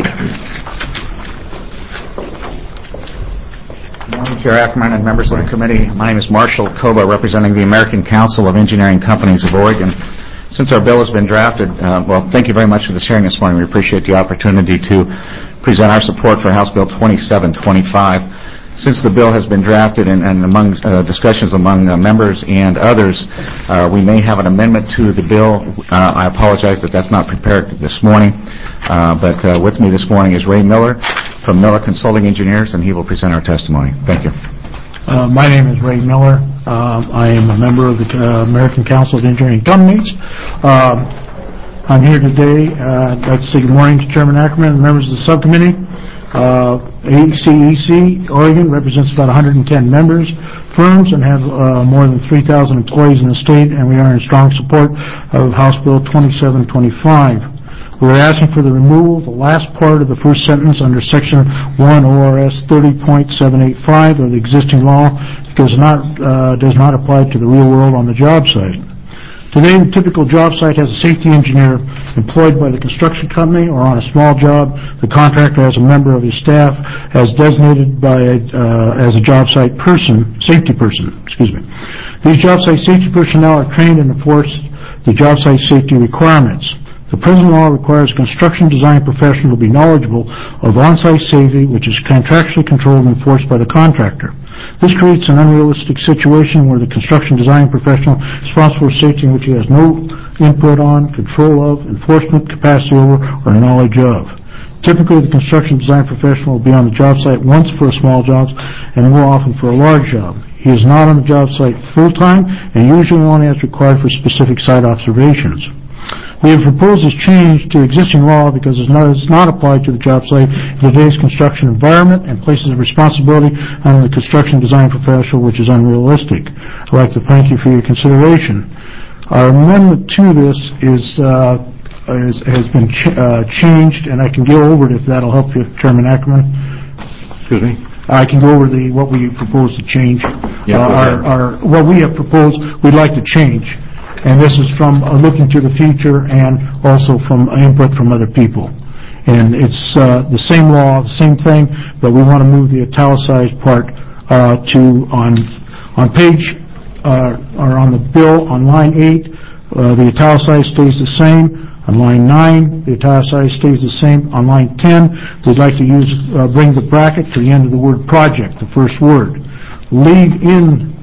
Good morning, Chair Ackerman and members of the committee. My name is Marshall Koba, representing the American Council of Engineering Companies of Oregon. Since our bill has been drafted, uh, well, thank you very much for this hearing this morning. We appreciate the opportunity to present our support for House Bill twenty-seven twenty-five. Since the bill has been drafted and, and among uh, discussions among uh, members and others, uh, we may have an amendment to the bill. Uh, I apologize that that's not prepared this morning, uh, but uh, with me this morning is Ray Miller from Miller Consulting Engineers, and he will present our testimony. Thank you. Uh, my name is Ray Miller. Uh, I am a member of the uh, American Council of Engineering Companies. Uh, I'm here today. Uh, I'd like to say good morning to Chairman Ackerman and members of the subcommittee. Uh, A C E C Oregon represents about one hundred ten members, firms, and have uh, more than three thousand employees in the state, and we are in strong support of House Bill twenty-seven twenty-five. We're asking for the removal of the last part of the first sentence under Section one O R S thirty point seven eight five of the existing law because it not, uh, does not apply to the real world on the job site. Today, the typical job site has a safety engineer employed by the construction company, or on a small job, the contractor has a member of his staff as designated by uh, as a job site person, safety person, excuse me. These job site safety personnel are trained and enforce the job site safety requirements. The present law requires a construction design professional to be knowledgeable of on-site safety, which is contractually controlled and enforced by the contractor. This creates an unrealistic situation where the construction design professional is responsible for safety in which he has no input on, control of, enforcement capacity over, or knowledge of. Typically, the construction design professional will be on the job site once for a small job and more often for a large job. He is not on the job site full-time and usually only as required for specific site observations. We have proposed this change to existing law because it does not apply to the job site in today's construction environment and places a responsibility on the construction design professional which is unrealistic. I'd like to thank you for your consideration. Our amendment to this is, uh, is has been ch uh, changed, and I can go over it if that'll help you, Chairman Ackerman. Excuse me? I can go over the what we propose to change. Yeah, uh, our, our, what we have proposed, we'd like to change. And this is from uh, looking to the future and also from input from other people. And it's uh, the same law, the same thing, but we want to move the italicized part uh, to on on page uh, or on the bill on line eight. Uh, the italicized stays the same. On line nine, the italicized stays the same. On line ten, we'd like to use uh, bring the bracket to the end of the word project, the first word. Leave in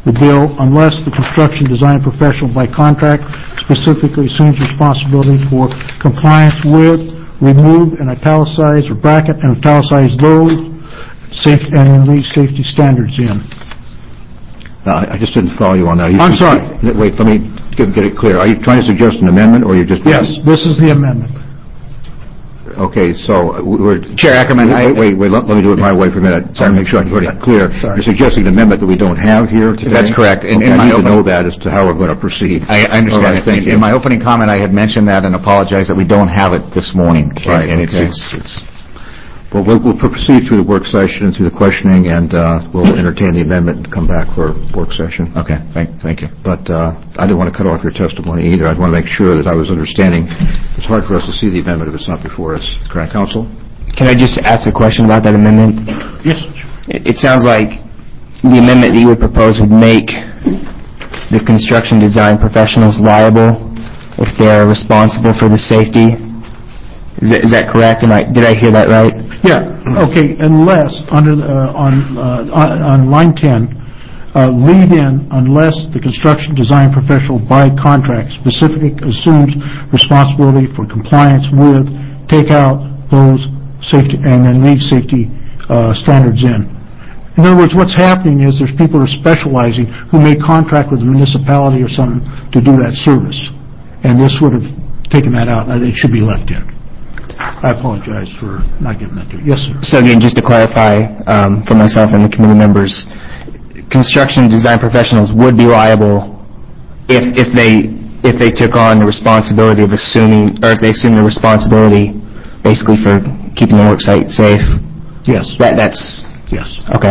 the bill unless the construction design professional by contract specifically assumes responsibility for compliance with, remove and italicize or bracket and italicize those safe and then leave safety standards in. Uh, I just didn't follow you on that. You I'm sorry. Wait, let me get, get it clear. Are you trying to suggest an amendment, or you just... Yes, this is the amendment. Okay, so we're... Chair Ackerman, wait, I... Wait, wait, let, let me do it my way for a minute. I want to make sure I'm pretty clear. Sorry. You're suggesting an amendment that we don't have here today? That's correct. In, okay, in I my need open... to know that as to how we're going to proceed. I, I understand. All right, thank in, you. in my opening comment, I had mentioned that and apologized that we don't have it this morning. Right, and, and okay. it's, it's, it's Well, we'll, we'll proceed through the work session and through the questioning, and uh, we'll entertain the amendment and come back for work session. Okay, thank, thank you. But uh, I didn't want to cut off your testimony either. I want to make sure that I was understanding. It's hard for us to see the amendment if it's not before us. Correct, Counsel? Can I just ask a question about that amendment? Yes. It, it sounds like the amendment that you would propose would make the construction design professionals liable if they're responsible for the safety. Is that, is that correct? Am I, did I hear that right? Yeah, okay, unless, under, uh, on, uh, on on line ten, uh, lead in unless the construction design professional by contract specifically assumes responsibility for compliance with, take out those safety, and then leave safety uh, standards in. In other words, what's happening is there's people who are specializing who may contract with a municipality or something to do that service. And this would have taken that out, and it should be left in. I apologize for not getting that to you. Yes, sir. So again, just to clarify um, for myself and the committee members, construction design professionals would be liable if, if they if they took on the responsibility of assuming, or if they assume the responsibility basically for keeping the work site safe. Yes. That that's yes. Okay.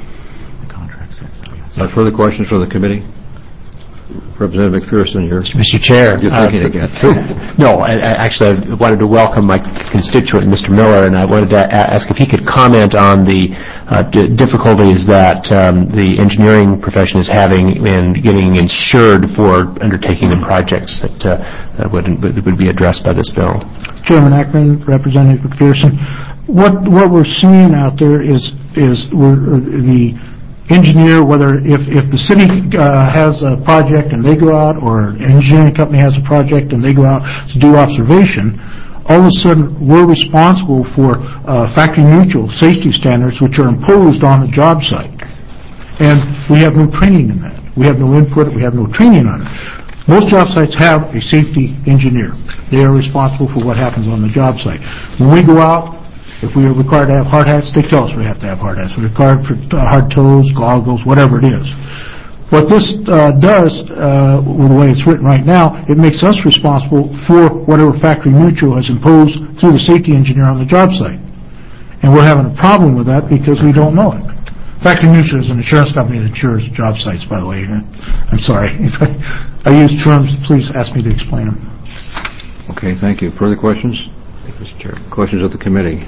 Uh, further questions from the committee? Representative McPherson, you're, Mister Chair. you're thinking uh, again. No, I, I actually I wanted to welcome my constituent, Mister Miller, and I wanted to a- ask if he could comment on the uh, d- difficulties that um, the engineering profession is having in getting insured for undertaking the projects that, uh, that would, would be addressed by this bill. Chairman Ackman, Representative McPherson, what what we're seeing out there is is we're, the engineer, whether if, if the city uh, has a project and they go out, or an engineering company has a project and they go out to do observation, all of a sudden we're responsible for uh, factory mutual safety standards which are imposed on the job site. And we have no training in that. We have no input, we have no training on it. Most job sites have a safety engineer. They are responsible for what happens on the job site. When we go out, if we are required to have hard hats, they tell us we have to have hard hats. We're required for hard toes, goggles, whatever it is. What this uh, does, uh, with the way it's written right now, it makes us responsible for whatever factory mutual has imposed through the safety engineer on the job site. And we're having a problem with that because we don't know it. Factory mutual is an insurance company that insures job sites, by the way. I'm sorry. If I, I use terms, please ask me to explain them. Okay, thank you. Further questions? Mister Chair. Questions of the committee?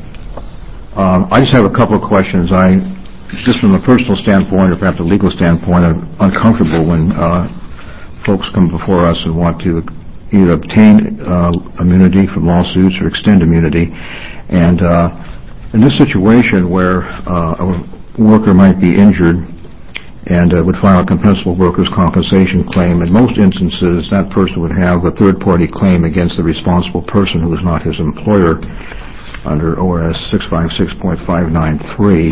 Um, I just have a couple of questions. I, just from a personal standpoint, or perhaps a legal standpoint, I'm uncomfortable when uh, folks come before us and want to either obtain uh, immunity from lawsuits or extend immunity. And uh, in this situation where uh, a worker might be injured and uh, would file a compensable workers' compensation claim, in most instances that person would have a third-party claim against the responsible person who is not his employer, under O R S six fifty-six point five nine three.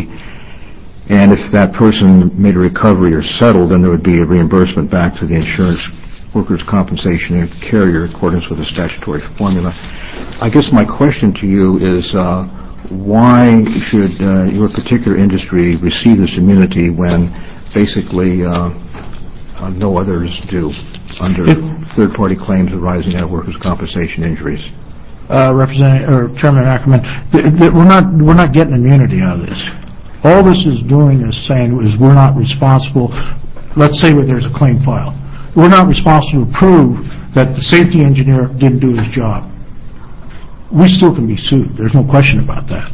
And if that person made a recovery or settled, then there would be a reimbursement back to the insurance workers' compensation carrier in accordance with the statutory formula. I guess my question to you is, uh, why should uh, your particular industry receive this immunity when basically uh, uh, no others do under third-party claims arising out of workers' compensation injuries? Uh, Representative or Chairman Ackerman, th- th- we're not we're not getting immunity out of this. All this is doing is saying is we're not responsible. Let's say that there's a claim filed. We're not responsible to prove that the safety engineer didn't do his job. We still can be sued. There's no question about that.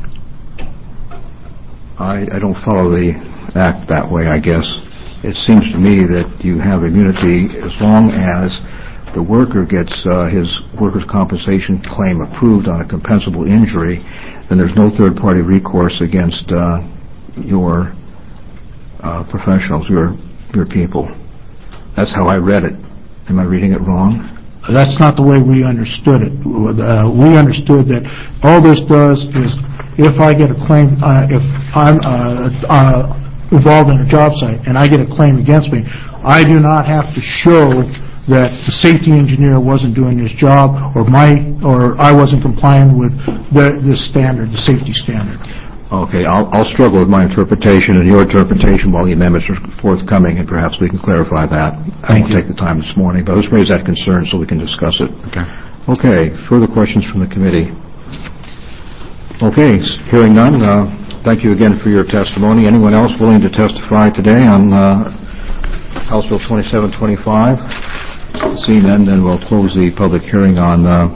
I, I don't follow the act that way, I guess. It seems to me that you have immunity as long as the worker gets uh, his workers' compensation claim approved on a compensable injury, then there's no third-party recourse against uh, your uh, professionals, your your people. That's how I read it. Am I reading it wrong? That's not the way we understood it. Uh, we understood that all this does is, if I get a claim, uh, if I'm uh, uh, involved in a job site and I get a claim against me, I do not have to show that the safety engineer wasn't doing his job, or my, or I wasn't complying with the, this standard, the safety standard. Okay, I'll, I'll struggle with my interpretation and your interpretation while the amendments are forthcoming, and perhaps we can clarify that. I won't take the time this morning, but let's raise that concern so we can discuss it. Okay. Okay, further questions from the committee? Okay, hearing none, uh, thank you again for your testimony. Anyone else willing to testify today on uh, House Bill twenty-seven twenty-five? Seeing none, then we'll close the public hearing on uh,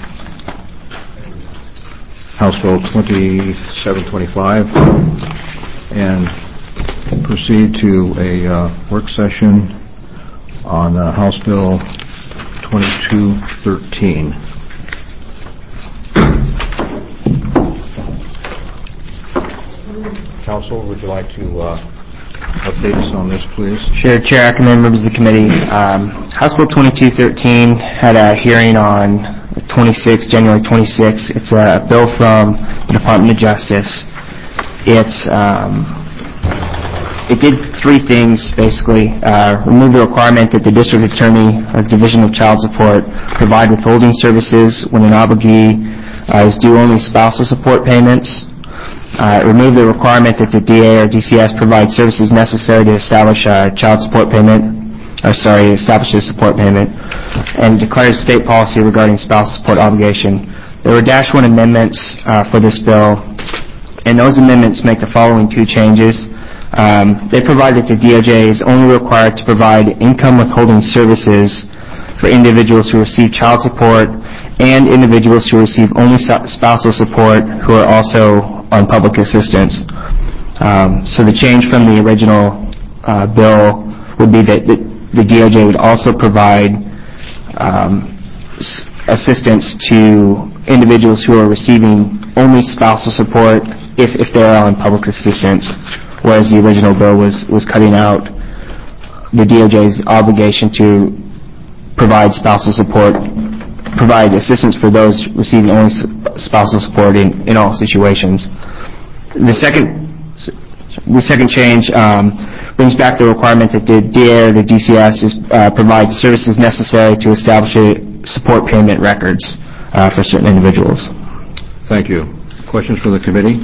House Bill twenty-seven twenty-five and proceed to a uh, work session on uh, House Bill twenty-two thirteen. Council, would you like to uh, update us on this, please? Sure, Chair Ackerman, members of the committee. Um, House Bill twenty-two thirteen had a hearing on twenty-sixth, January twenty-sixth. It's a bill from the Department of Justice. It's um, it did three things, basically. Uh, remove the requirement that the District Attorney or the Division of Child Support provide withholding services when an obligee uh, is due only spousal support payments. Uh, remove the requirement that the D A or D C S provide services necessary to establish a child support payment, or sorry, establish a support payment, and declares state policy regarding spousal support obligation. There were dash one amendments uh, for this bill, and those amendments make the following two changes. Um, they provide that the D O J is only required to provide income withholding services for individuals who receive child support and individuals who receive only spousal support who are also on public assistance. Um, so the change from the original uh, bill would be that the, the D O J would also provide um, s- assistance to individuals who are receiving only spousal support if, if they're on public assistance, whereas the original bill was, was cutting out the D O J's obligation to provide spousal support, provide assistance for those receiving only spousal support in, in all situations. The second the second change um, brings back the requirement that the D A or the D C S is, uh, provide services necessary to establish a support payment records uh, for certain individuals. Thank you. Questions from the committee?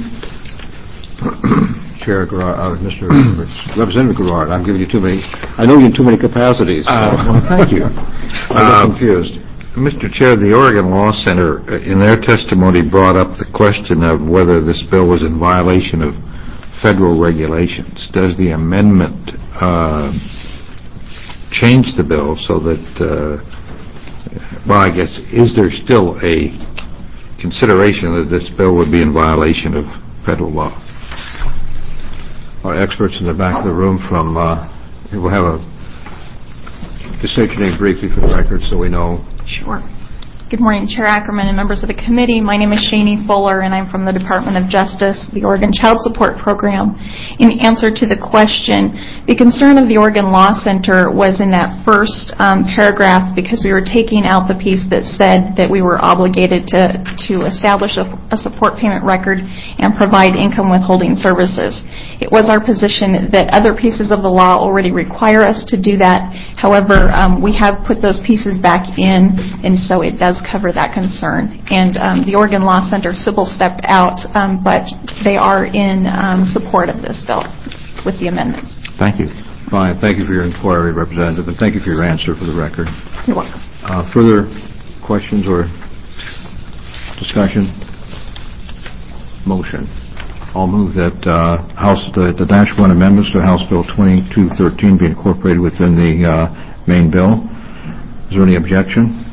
Chair Garrard, uh, Mister Representative Garrard, I'm giving you too many. I know you in too many capacities. So. Uh, thank you. I get uh, confused. Mister Chair, the Oregon Law Center, uh, in their testimony, brought up the question of whether this bill was in violation of federal regulations. Does the amendment uh, change the bill so that, uh, well, I guess, is there still a consideration that this bill would be in violation of federal law? Our experts in the back of the room from, uh, we'll have a, just state your name briefly for the record so we know. Sure. Good morning, Chair Ackerman and members of the committee. My name is Shani Fuller, and I'm from the Department of Justice, the Oregon Child Support Program. In answer to the question, the concern of the Oregon Law Center was in that first um, paragraph because we were taking out the piece that said that we were obligated to, to establish a, a support payment record and provide income withholding services. It was our position that other pieces of the law already require us to do that. However, um, we have put those pieces back in, and so it does cover that concern. And um, the Oregon Law Center, Sybil stepped out, um, but they are in um, support of this bill with the amendments. Thank you. Fine. Thank you for your inquiry, Representative, and thank you for your answer for the record. You're welcome. Uh, further questions or discussion? Motion. I'll move that uh, House the, the dash one amendments to House Bill twenty-two thirteen be incorporated within the uh, main bill. Is there any objection?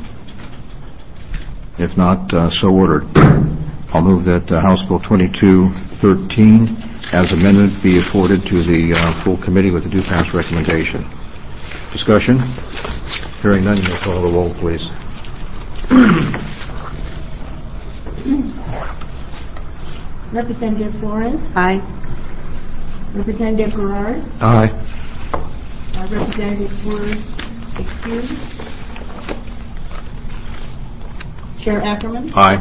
If not, uh, so ordered. I'll move that uh, House Bill twenty-two thirteen, as amended, be afforded to the uh, full committee with a due pass recommendation. Discussion? Hearing none, you may call the roll, please. Representative Flores? Aye. Representative Garrard? Aye. Uh, Representative Word excused. Chair Ackerman. Aye.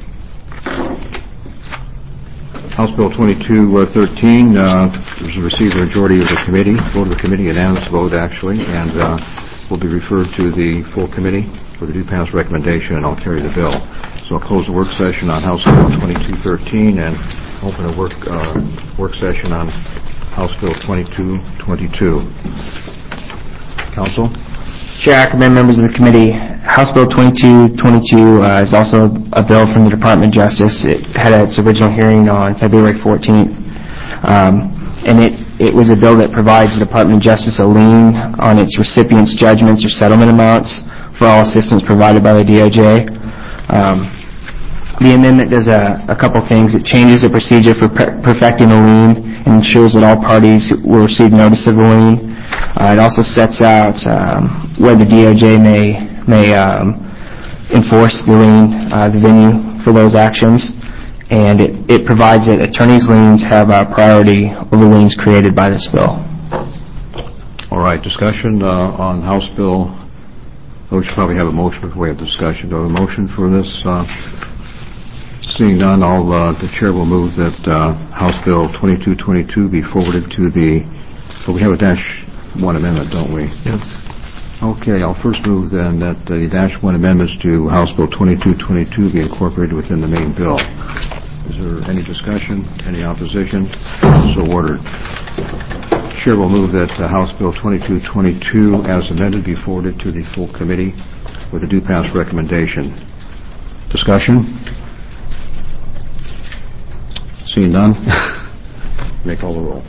House Bill twenty-two thirteen uh, was received a majority of the committee, vote of the committee, unanimous vote actually, and uh, will be referred to the full committee for the due pass recommendation, and I'll carry the bill. So I'll close the work session on House Bill twenty-two thirteen and open a work uh, work session on House Bill twenty-two twenty-two. Council? Chair Ackerman, members of the committee, House Bill twenty-two twenty-two uh, is also a bill from the Department of Justice. It had its original hearing on February fourteenth, um, and it, it was a bill that provides the Department of Justice a lien on its recipients' judgments or settlement amounts for all assistance provided by the D O J. Um, the amendment does a, a couple things. It changes the procedure for per- perfecting a lien and ensures that all parties will receive notice of the lien. Uh, it also sets out um, where the D O J may may um, enforce the lien, uh, the venue for those actions, and it, it provides that attorneys' liens have uh, priority over liens created by this bill. All right, discussion uh, on House Bill. We should probably have a motion before we have discussion. Do I have a motion for this? Uh, seeing none, I'll, uh, the chair will move that uh, House Bill twenty-two twenty-two be forwarded to the. Well, we have a dash one amendment, don't we? Yes. Okay, I'll first move then that the dash one amendments to House Bill twenty-two twenty-two be incorporated within the main bill. Is there any discussion? Any opposition? So ordered. Chair will move that uh, House Bill twenty-two twenty-two as amended be forwarded to the full committee with a due pass recommendation. Discussion? Seeing none, make all the roll.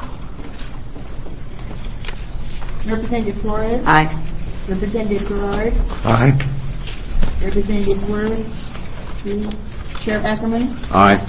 Representative Flores. Aye. Representative Garrard. Aye. Representative Word. Chair Ackerman. Aye.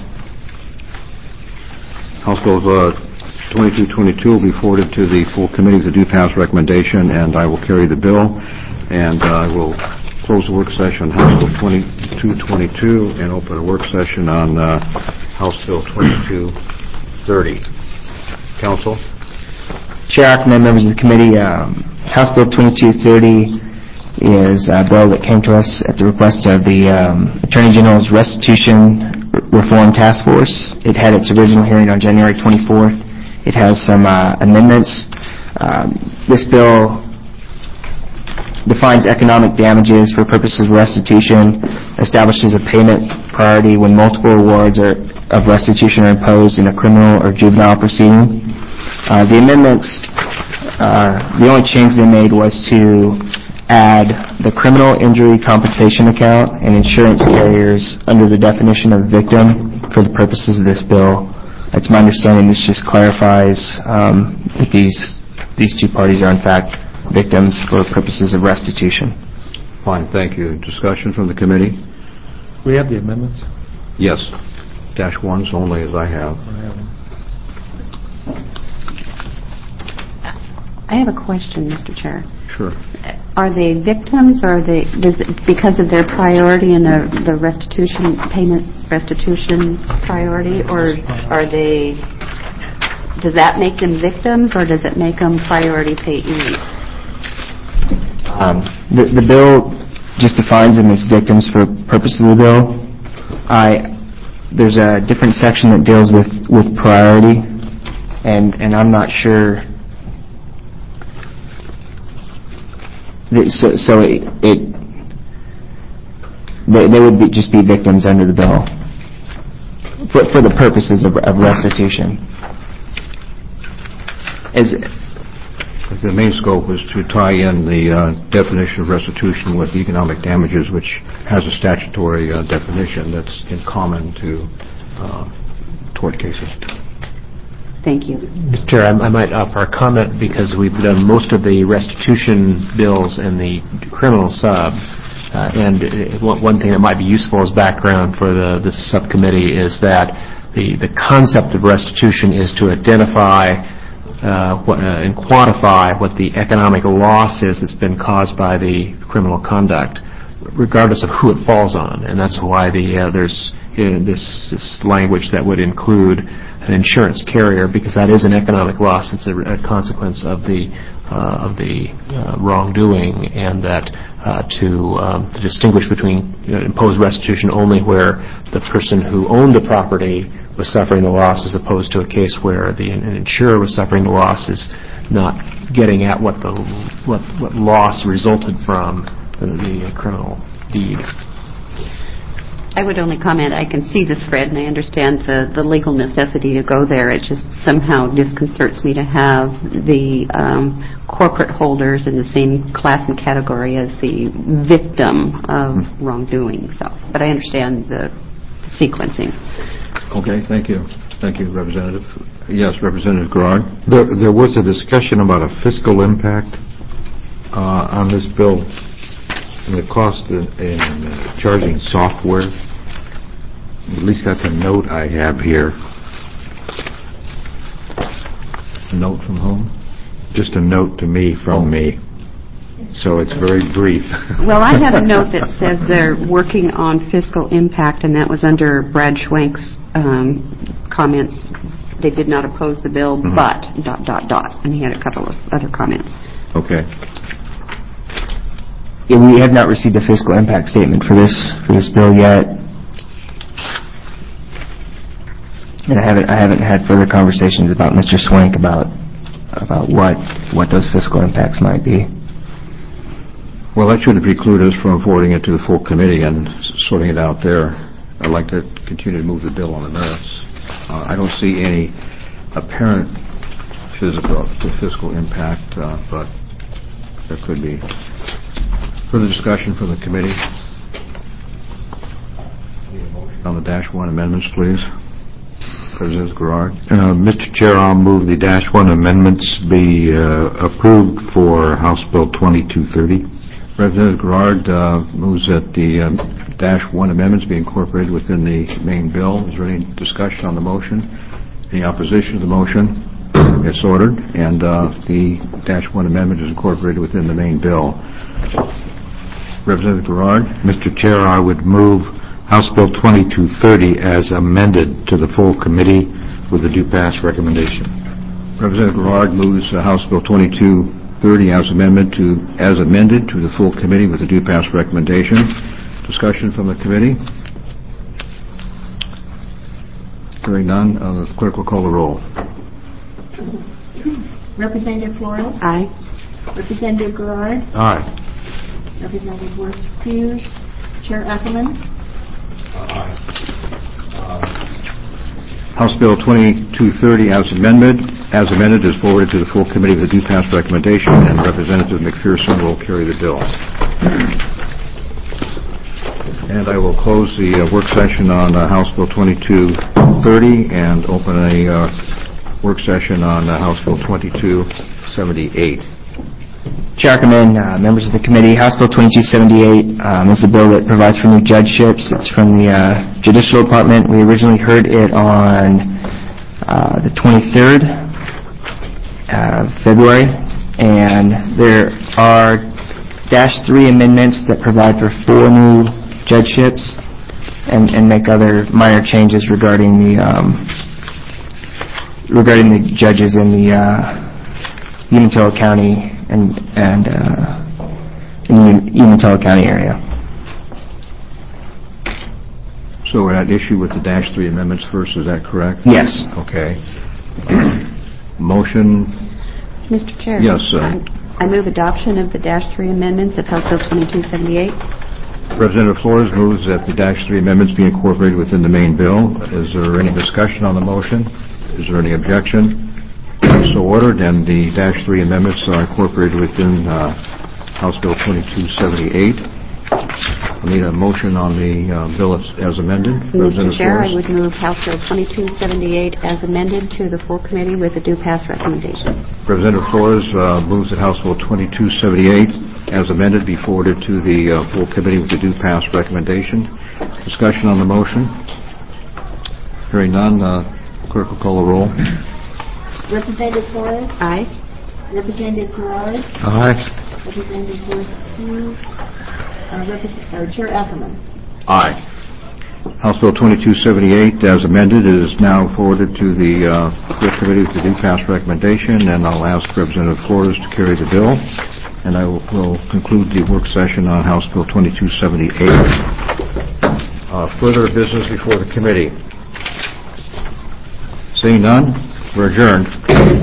House Bill uh, twenty-two twenty-two will be forwarded to the full committee with a due pass recommendation, and I will carry the bill, and I uh, will close the work session on House Bill twenty-two twenty-two and open a work session on uh, House Bill twenty-two thirty. Council? Chair Ackerman, members of the committee, um, House Bill twenty-two thirty is a bill that came to us at the request of the um, Attorney General's Restitution Reform Task Force. It had its original hearing on January twenty-fourth. It has some uh, amendments. Um, this bill defines economic damages for purposes of restitution, establishes a payment priority when multiple awards are, of restitution are imposed in a criminal or juvenile proceeding. Uh, the amendments, uh, the only change they made was to add the criminal injury compensation account and insurance carriers under the definition of victim for the purposes of this bill. It's my understanding this just clarifies um, that these these two parties are in fact victims for purposes of restitution. Fine, thank you. Discussion from the committee? We have the amendments? Yes. Dash ones only, as I have. I have a question, Mister Chair. Sure. Are they victims, or are they, does it, because of their priority in the, the restitution payment restitution priority, or are they? Does that make them victims, or does it make them priority payees? Um, the, the bill just defines them as victims for purposes of the bill. I there's a different section that deals with, with priority, and and I'm not sure. So, so it, it they, they would be, just be victims under the bill for, for the purposes of, of restitution. As the main scope is to tie in the uh, definition of restitution with economic damages, which has a statutory uh, definition that's in common to uh, tort cases. Thank you. Mister Chair, I, I might offer a comment because we've done most of the restitution bills in the criminal sub, uh, and it, one thing that might be useful as background for the this subcommittee is that the, the concept of restitution is to identify uh, what, uh, and quantify what the economic loss is that's been caused by the criminal conduct, regardless of who it falls on, and that's why the uh, there's uh, this, this language that would include an insurance carrier, because that is an economic loss. It's a, a consequence of the uh, of the uh, wrongdoing, and that uh, to, um, to distinguish between you know, impose restitution only where the person who owned the property was suffering the loss, as opposed to a case where the an insurer was suffering the loss, is not getting at what the what, what loss resulted from the, the criminal deed. I would only comment, I can see the thread, and I understand the, the legal necessity to go there. It just somehow disconcerts me to have the um, corporate holders in the same class and category as the victim of mm. wrongdoing. So, but I understand the sequencing. Okay, thank you. Thank you, Representative. Yes, Representative Gerard. There, there was a discussion about a fiscal impact uh, on this bill. And the cost in, in uh, charging software, at least that's a note I have here. A note from whom? Just a note to me from oh. me. So it's very brief. Well, I have a note that says they're working on fiscal impact, and that was under Brad Schwenk's um, comments. They did not oppose the bill, mm-hmm. but dot, dot, dot. And he had a couple of other comments. Okay. Yeah, we have not received a fiscal impact statement for this for this bill yet, and I haven't I haven't had further conversations about Mister Swank about about what what those fiscal impacts might be. Well, that shouldn't preclude us from forwarding it to the full committee and sorting it out there. I'd like to continue to move the bill on the merits. Uh, I don't see any apparent physical fiscal impact, uh, but there could be. Further discussion from the committee on the dash one amendments, please. President Gerard. Uh, Mister Chair, I'll move the dash one amendments be uh, approved for House Bill twenty-two thirty. Representative Gerard uh, moves that the um, dash one amendments be incorporated within the main bill. Is there any discussion on the motion? Any opposition to the motion? It's ordered, and uh, the dash one amendment is incorporated within the main bill. Representative Gerard. Mister Chair, I would move House Bill twenty-two thirty as amended to the full committee with a due pass recommendation. Representative Gerard moves uh, House Bill twenty-two thirty as amendment to as amended to the full committee with a due pass recommendation. Discussion from the committee. Hearing none, uh, the clerk will call the roll. Representative Flores. Aye. Representative Gerard. Aye. Representative Worsthews. Chair Ackerman. Aye. Uh, House Bill twenty-two thirty as amended, as amended is forwarded to the full committee with a due pass recommendation, and Representative McPherson will carry the bill. And I will close the uh, work session on uh, House Bill twenty-two thirty and open a uh, work session on uh, House Bill twenty-two seventy-eight. Chair Ackerman, uh, members of the committee, House Bill twenty-two seventy-eight um, is a bill that provides for new judgeships. It's from the uh, Judicial Department. We originally heard it on uh, the twenty-third of February, and there are dash three amendments that provide for four new judgeships and, and make other minor changes regarding the um, regarding the judges in the uh, Umatilla County and and uh, in the Umatilla County area. So we're at issue with the dash three amendments first. Is that correct? Yes. Okay. Motion. Mister Chair. Yes. Uh, I move adoption of the dash three amendments of House Bill twenty-two seventy-eight. Representative Flores moves that the dash three amendments be incorporated within the main bill. Is there any discussion on the motion? Is there any objection? So ordered, and the dash three amendments are incorporated within uh, House Bill twenty-two seventy-eight. I need a motion on the uh, bill as, as amended. Mister Chair, Flores. I would move House Bill twenty-two seventy-eight as amended to the full committee with a due pass recommendation. Representative Flores uh, moves that House Bill twenty-two seventy-eight as amended be forwarded to the uh, full committee with a due pass recommendation. Discussion on the motion. Hearing none, uh, clerk will call the roll. Representative Flores. Aye. Representative Gerard. Aye. Representative Worsthews. Uh, Represent- uh, Chair Ackerman. Aye. House Bill twenty-two seventy-eight, as amended, is now forwarded to the uh, Full Committee with the do pass recommendation, and I'll ask Representative Flores to carry the bill, and I will, will conclude the work session on House Bill twenty-two seventy-eight. Uh, further business before the committee. Seeing none, we're adjourned.